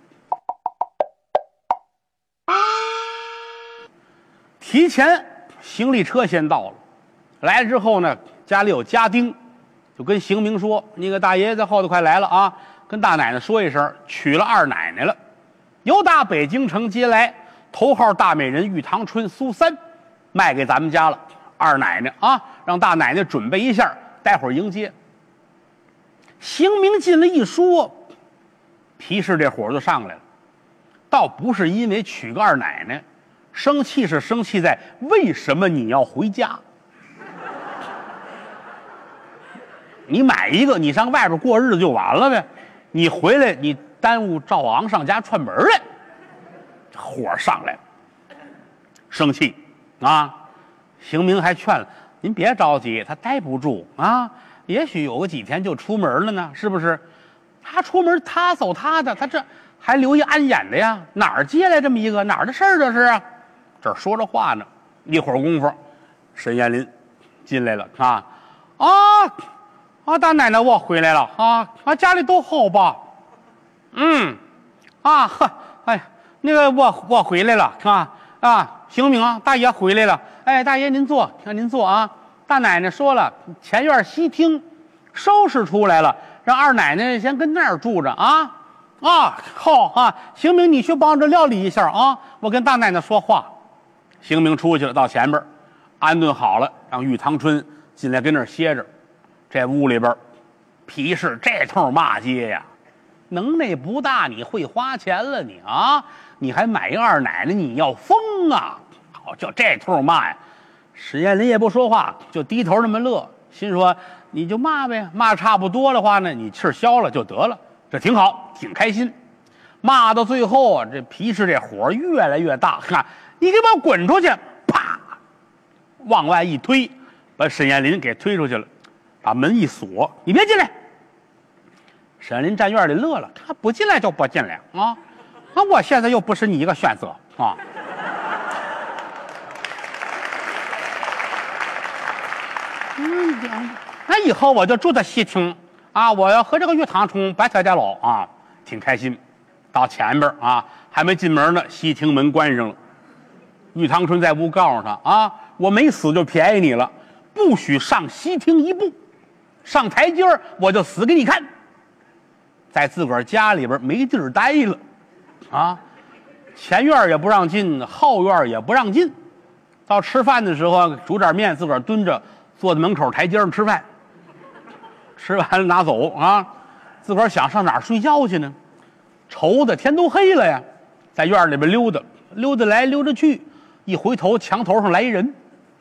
提前行李车先到了。来了之后呢，家里有家丁，就跟邢明说：“那个大爷在后头快来了啊，跟大奶奶说一声，娶了二奶奶了，由打北京城接来，头号大美人玉堂春苏三，卖给咱们家了。二奶奶啊，让大奶奶准备一下，待会儿迎接。”邢明进来一说，皮氏这火就上来了，倒不是因为娶个二奶奶，生气是生气在为什么你要回家。你买一个，你上外边过日子就完了呗，你回来你耽误赵昂上家串门来，火上来了，生气啊！邢明还劝了，您别着急，他待不住啊，也许有个几天就出门了呢，是不是？他出门他走他的，他这还留一安眼的呀？哪儿接来这么一个？哪儿的事儿这是啊？这说着话呢，一会儿功夫，沈延林进来了啊啊！啊，大奶奶，我回来了啊！啊，家里都好吧？嗯，啊呵，哎呀，那个我我回来了啊啊，邢明啊，大爷回来了。哎，大爷您坐，让您坐啊。大奶奶说了，前院西厅收拾出来了，让二奶奶先跟那儿住着啊啊，好啊，邢明你去帮着料理一下啊，我跟大奶奶说话。邢明出去了，到前边安顿好了，让玉堂春进来跟那儿歇着。这屋里边，皮氏这通骂街呀，能耐不大，你会花钱了你啊？你还买一二奶奶，你要疯啊！好，就这通骂呀。沈延林也不说话，就低头那么乐，心说你就骂呗，骂差不多的话呢，你气儿消了就得了，这挺好，挺开心。骂到最后啊，这皮氏这火越来越大，看你给我滚出去！啪，往外一推，把沈延林给推出去了。把门一锁，你别进来。沈林站院里乐了，他不进来就不进来啊！那我现在又不是你一个选择啊！嗯，那以后我就住在西厅啊，我要和这个玉堂春白条偕老啊，挺开心。到前边啊，还没进门呢，西厅门关上了。玉堂春在屋告诉他啊，我没死就便宜你了，不许上西厅一步。上台阶儿我就死给你看，在自个儿家里边没地儿待了，啊，前院也不让进，后院也不让进。到吃饭的时候，煮点面，自个儿蹲着坐在门口台阶上吃饭，吃完了拿走啊，自个儿想上哪儿睡觉去呢？愁的天都黑了呀，在院里边溜达，溜达来溜达去，一回头墙头上来一人。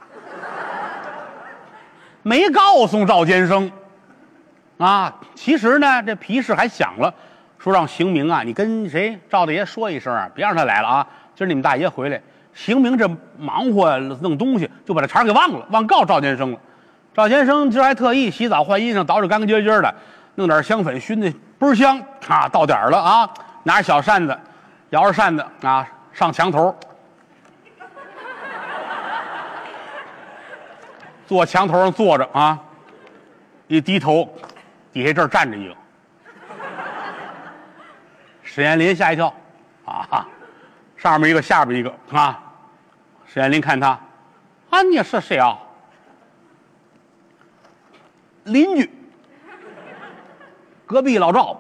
没告诉赵监生，啊，其实呢，这皮氏还想了，说让邢明啊，你跟谁赵大爷说一声啊，别让他来了啊。今儿你们大爷回来，邢明这忙活弄东西，就把这茬给忘了，忘告赵监生了。赵监生今儿还特意洗澡换衣裳，捯饬干干净净的，弄点香粉熏的倍儿香啊。到点儿了啊，拿着小扇子，摇着扇子啊，上墙头。 坐墙头上坐着啊，一低头，底下这儿站着一个。沈艳林吓一跳，啊，上面一个，下边一个啊。沈艳林看他，啊，你是谁啊？邻居，隔壁老赵。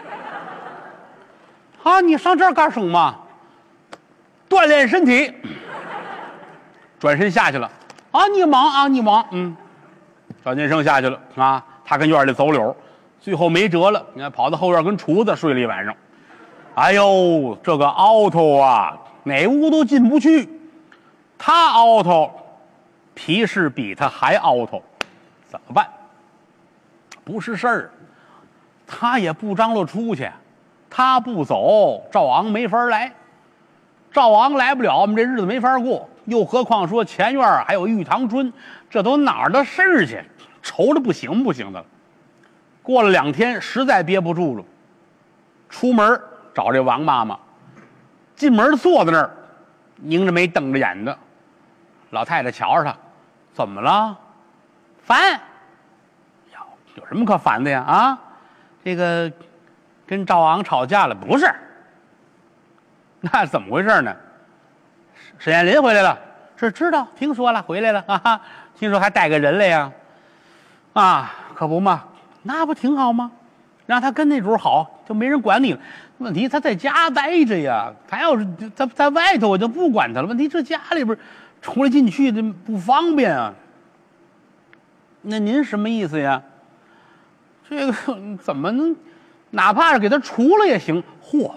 啊，你上这儿干什么嘛？锻炼身体。转身下去了。啊，你忙啊，你忙。嗯，赵金生下去了啊，他跟院里走柳，最后没辙了，你看跑到后院跟厨子睡了一晚上。哎呦，这个凹头啊，哪屋都进不去。他凹头，皮氏比他还凹头，怎么办？不是事儿，他也不张罗出去，他不走，赵昂没法来。赵昂来不了，我们这日子没法过。又何况说前院还有玉堂春，这都哪儿的事儿去？愁的不行不行的了。过了两天，实在憋不住了，出门找这王妈妈，进门坐在那儿，拧着眉瞪着眼的。老太太瞧着他，怎么了？烦？有有什么可烦的呀？啊，这个跟赵昂吵架了？不是。那怎么回事呢？沈艳林回来了，是知道听说了，回来了啊哈，听说还带个人来呀，啊，可不嘛，那不挺好吗？让他跟那主好，就没人管你了。问题他在家待着呀，他要是他在外头，我就不管他了。问题这家里边出来进去的不方便啊。那您什么意思呀？这个怎么能，哪怕是给他除了也行？嚯！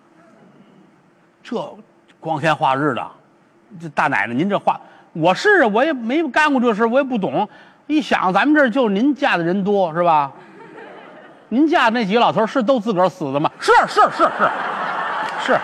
这光天化日的，这大奶奶您这话，我是我也没干过这事，我也不懂。一想咱们这儿就您家的人多是吧？您家那几个老头是都自个儿死的吗？是是是是是。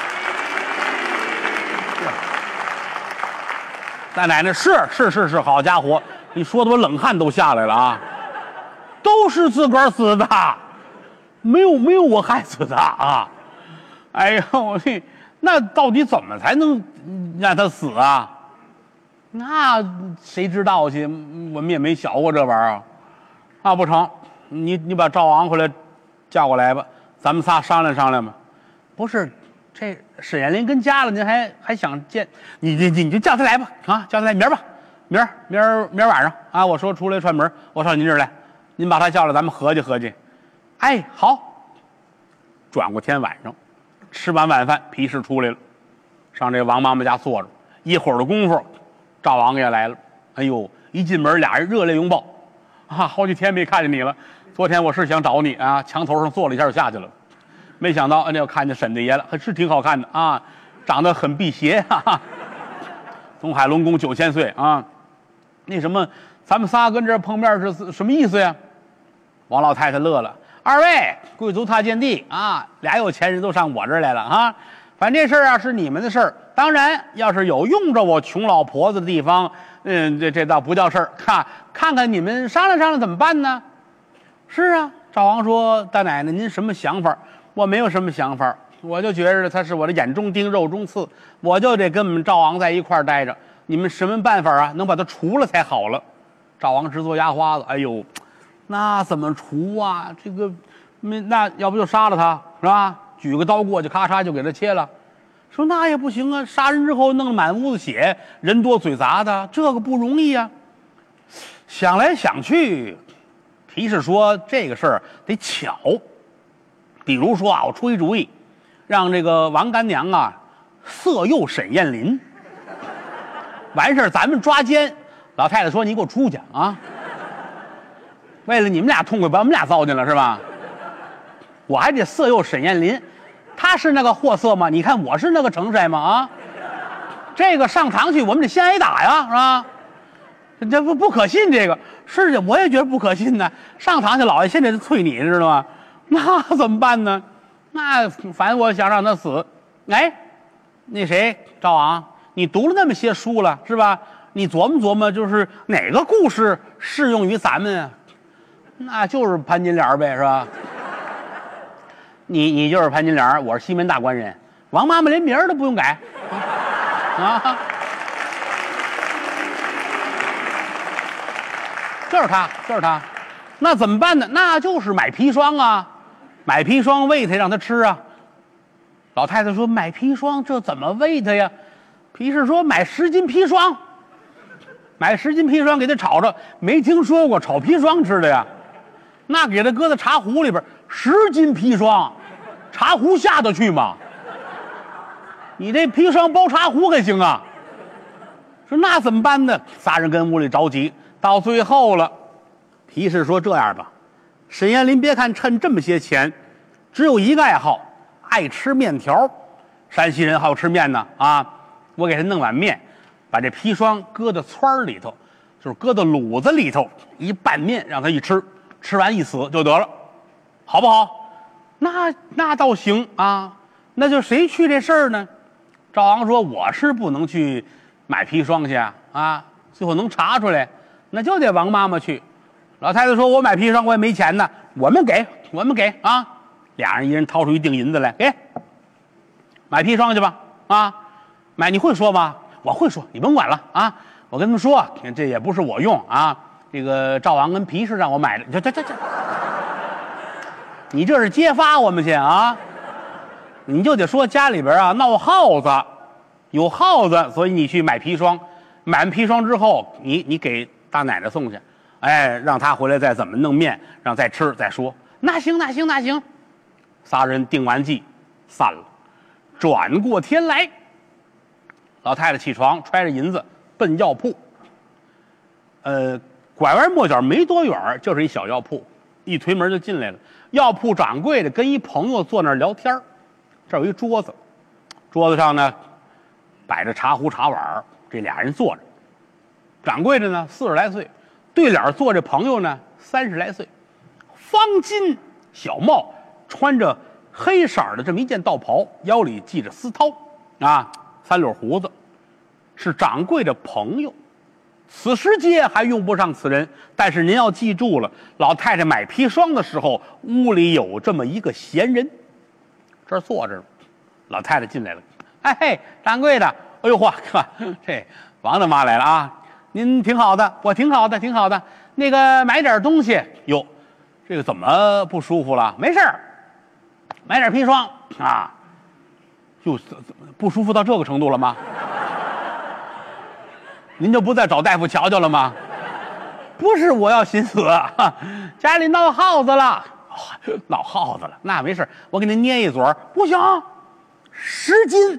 大奶奶是是是是，好家伙，你说的我冷汗都下来了啊！都是自个儿死的，没有没有我害死的啊！哎呦我这。那到底怎么才能让他死啊？那谁知道去？我们也没想过这玩意儿啊。那不成，你你把赵昂回来叫过来吧，咱们仨商量商量吧。不是，这沈艳林跟家了，您还还想见？你你你就叫他来吧，啊，叫他来，明儿吧，明儿明儿明儿晚上啊，我说出来串门，我上您这儿来，您把他叫来，咱们合计合计。哎，好。转过天晚上。吃完晚饭，皮氏出来了，上这王妈妈家坐着。一会儿的功夫，赵王爷来了。哎呦，一进门俩人热烈拥抱，啊，好几天没看见你了。昨天我是想找你啊，墙头上坐了一下就下去了，没想到那要看见沈大爷了，还是挺好看的啊，长得很辟邪。哈哈，东海龙宫九千岁啊，那什么，咱们仨跟这碰面是什么意思呀？王老太太乐了。二位贵族踏见地啊，俩有钱人都上我这儿来了啊！反正这事儿啊是你们的事儿，当然要是有用着我穷老婆子的地方，嗯，这这倒不叫事儿。看看看你们商量商量怎么办呢？是啊，赵王说：“大奶奶，您什么想法？我没有什么想法，我就觉着他是我的眼中钉、肉中刺，我就得跟我们赵王在一块儿待着。你们什么办法啊？能把他除了才好了。”赵王直嘬牙花子，哎呦！那怎么除啊？这个，没那要不就杀了他是吧？举个刀过去，咔嚓就给他切了。说那也不行啊，杀人之后弄满屋子血，人多嘴杂的，这个不容易啊。想来想去，皮氏说这个事儿得巧。比如说啊，我出一主意，让这个王干娘啊色诱沈艳林。完事儿咱们抓奸。老太太说：“你给我出去啊！”为了你们俩痛快，把我们俩糟践了是吧？我还得色诱沈艳林，他是那个货色吗？你看我是那个成色吗？啊，这个上堂去，我们得先挨打呀，是吧？这不不可信，这个是的，我也觉得不可信呢。上堂去，老爷现在就催你，知道吗？那怎么办呢？那反正我想让他死。哎，那谁赵昂，你读了那么些书了是吧？你琢磨琢磨，就是哪个故事适用于咱们啊？那就是潘金莲呗，是吧？你你就是潘金莲，我是西门大官人。王妈妈连名儿都不用改啊！ 就是他，就是他。那怎么办呢？那就是买砒霜啊，买砒霜喂他，让他吃啊。老太太说：“买砒霜，这怎么喂他呀？”皮氏说：“买十斤砒霜，买十斤砒霜给他炒着，没听说过炒砒霜吃的呀。那给他搁在茶壶里边，十斤砒霜，茶壶下得去吗？你这砒霜包茶壶还行啊？”说那怎么办呢？仨人跟屋里着急，到最后了，皮氏说：“这样吧，沈延林别看趁这么些钱，只有一个爱好。”爱吃面条，山西人好吃面呢啊！我给他弄碗面，把这砒霜搁到汆里头，就是搁到卤子里头，一拌面让他一吃，吃完一死就得了，好不好？那那倒行啊，那就谁去这事儿呢？赵昂说：“我是不能去买砒霜去啊，啊，最后能查出来，那就得王妈妈去。”老太太说：“我买砒霜我也没钱呢，我们给，我们给啊。”俩人一人掏出一锭银子来，给买砒霜去吧啊！买你会说吗？我会说，你甭管了啊！我跟他们说，这也不是我用啊，这个赵昂跟皮氏让我买的。这这这这，你这是揭发我们去啊！你就得说家里边啊闹耗子，有耗子，所以你去买砒霜。买完砒霜之后，你你给大奶奶送去，哎，让她回来再怎么弄面，让再吃再说。那行那行那行。仨人定完计，散了。转过天来，老太太起床，揣着银子奔药铺。呃，拐弯抹角没多远，就是一小药铺，一推门就进来了。药铺掌柜的跟一朋友坐那儿聊天，这有一桌子，桌子上呢摆着茶壶茶碗，这俩人坐着。掌柜的呢四十来岁，对脸坐着朋友呢三十来岁，方巾小帽。穿着黑色的这么一件道袍，腰里系着丝绦，啊，三绺胡子，是掌柜的朋友。此时街还用不上此人，但是您要记住了，老太太买砒霜的时候，屋里有这么一个闲人，这儿坐着呢。老太太进来了，哎嘿，掌柜的，哎呦嚯，这王大妈来了啊！您挺好的，我挺好的，挺好的。那个买点东西哟，这个怎么不舒服了？没事儿。买点砒霜啊，就不舒服到这个程度了吗？您就不再找大夫瞧瞧了吗？不是我要寻死，家里闹耗子了，哦、闹耗子了，那没事，我给您捏一撮，不行，十斤，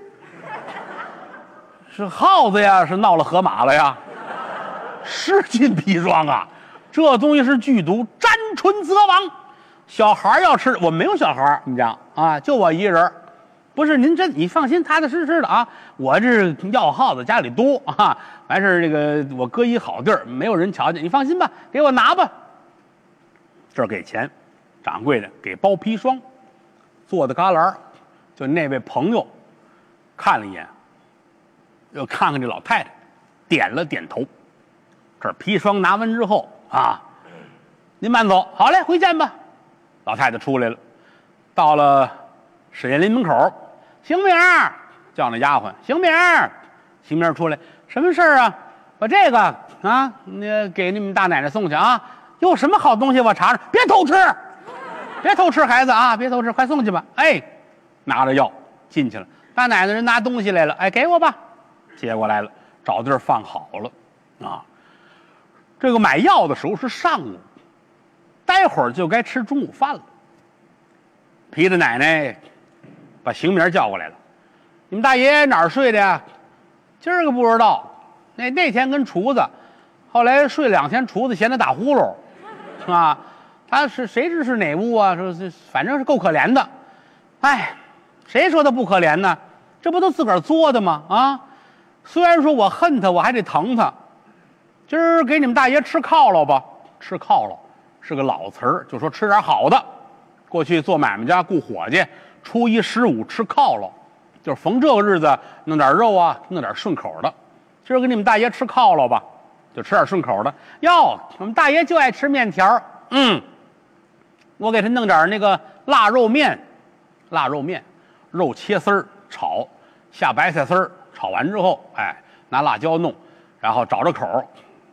是耗子呀，是闹了河马了呀？十斤砒霜啊，这东西是剧毒，沾唇则亡。小孩要吃，我没有小孩，你讲啊，就我一人，不是您这你放心，踏踏实实的啊。我这药耗子家里多啊，完事这个我搁一好地儿，没有人瞧见，你放心吧，给我拿吧。这儿给钱，掌柜的给包砒霜，坐在旮旯，就那位朋友看了一眼，又看看这老太太，点了点头。这砒霜拿完之后啊，您慢走，好嘞，回见吧。老太太出来了，到了沈延林门口，邢明叫那丫鬟，邢明，邢明出来，什么事儿啊？把这个啊，你给你们大奶奶送去啊。有什么好东西我尝尝，别偷吃，别偷吃，孩子啊，别偷吃，快送去吧。哎，拿着药进去了。大奶奶人拿东西来了，哎，给我吧，接过来了，找地儿放好了啊。这个买药的时候是上午。待会儿就该吃中午饭了。皮大奶奶把邢明叫过来了，你们大爷哪儿睡的呀？今儿个不知道，那那天跟厨子，后来睡两天，厨子嫌他打呼噜，啊，他是谁知是哪屋啊？说是反正是够可怜的。哎，谁说他不可怜呢？这不都自个儿作的吗？啊，虽然说我恨他，我还得疼他。今儿给你们大爷吃犒劳吧，吃犒劳。是个老词儿，就说吃点好的。过去做买卖家雇伙计，初一十五吃犒劳，就是逢这个日子弄点肉啊，弄点顺口的。今儿给你们大爷吃犒劳吧，就吃点顺口的。哟，我们大爷就爱吃面条，嗯，我给他弄点那个腊肉面，腊肉面，肉切丝儿炒，下白菜丝儿，炒完之后，哎，拿辣椒弄，然后找着口，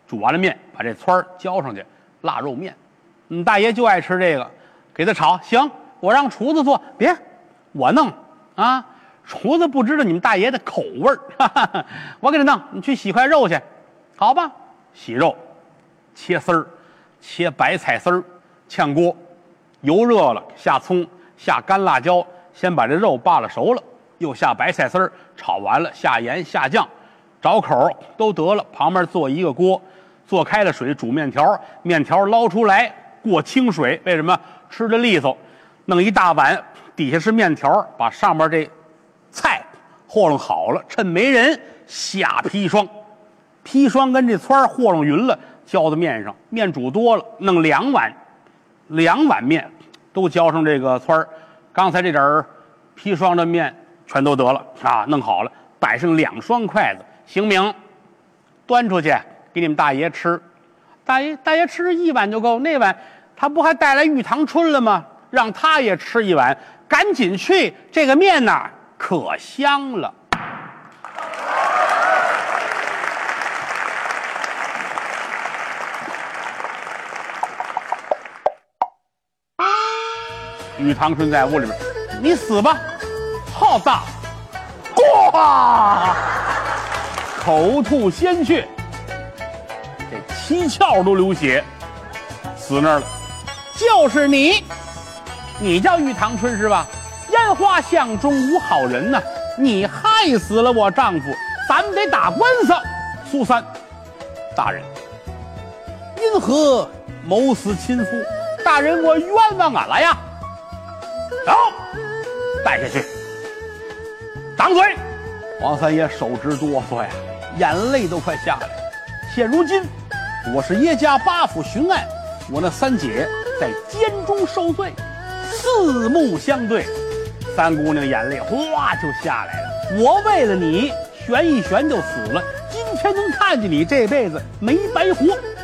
煮完了面，把这汆儿浇上去，腊肉面。嗯，大爷就爱吃这个，给他炒。行，我让厨子做，别，我弄啊。厨子不知道你们大爷的口味儿，我给他弄。你去洗块肉去，好吧？洗肉，切丝儿，切白菜丝儿，炝锅，油热了，下葱，下干辣椒，先把这肉扒拉熟了，又下白菜丝儿，炒完了，下盐下酱，找口都得了。旁边做一个锅，做开了水煮面条，面条捞出来过清水，为什么？吃的利索。弄一大碗，底下是面条，把上面这菜和弄好了，趁没人下砒霜，砒霜跟这汆和弄匀了，浇到面上。面煮多了，弄两碗，两碗面都浇上这个汆。刚才这点儿砒霜的面全都得了啊，弄好了，摆上两双筷子，行名，端出去给你们大爷吃。大爷，大爷吃一碗就够，那碗他不还带来玉堂春了吗？让他也吃一碗，赶紧去，这个面呐可香了。玉堂春在屋里边，你死吧！好大，呱，口吐鲜血，这七窍都流血，死那儿了。就是你，你叫玉堂春是吧？烟花巷中无好人呐、啊，你害死了我丈夫，咱们得打官司。苏三，大人，因何谋死亲夫？大人，我冤枉俺了呀！走，带下去。掌嘴！王三爷手直哆嗦呀，眼泪都快下来了。现如今，我是叶家八府巡案，我那三姐在监中受罪，四目相对，三姑娘眼泪哗就下来了。我为了你悬一悬就死了，今天能看见你，这辈子没白活。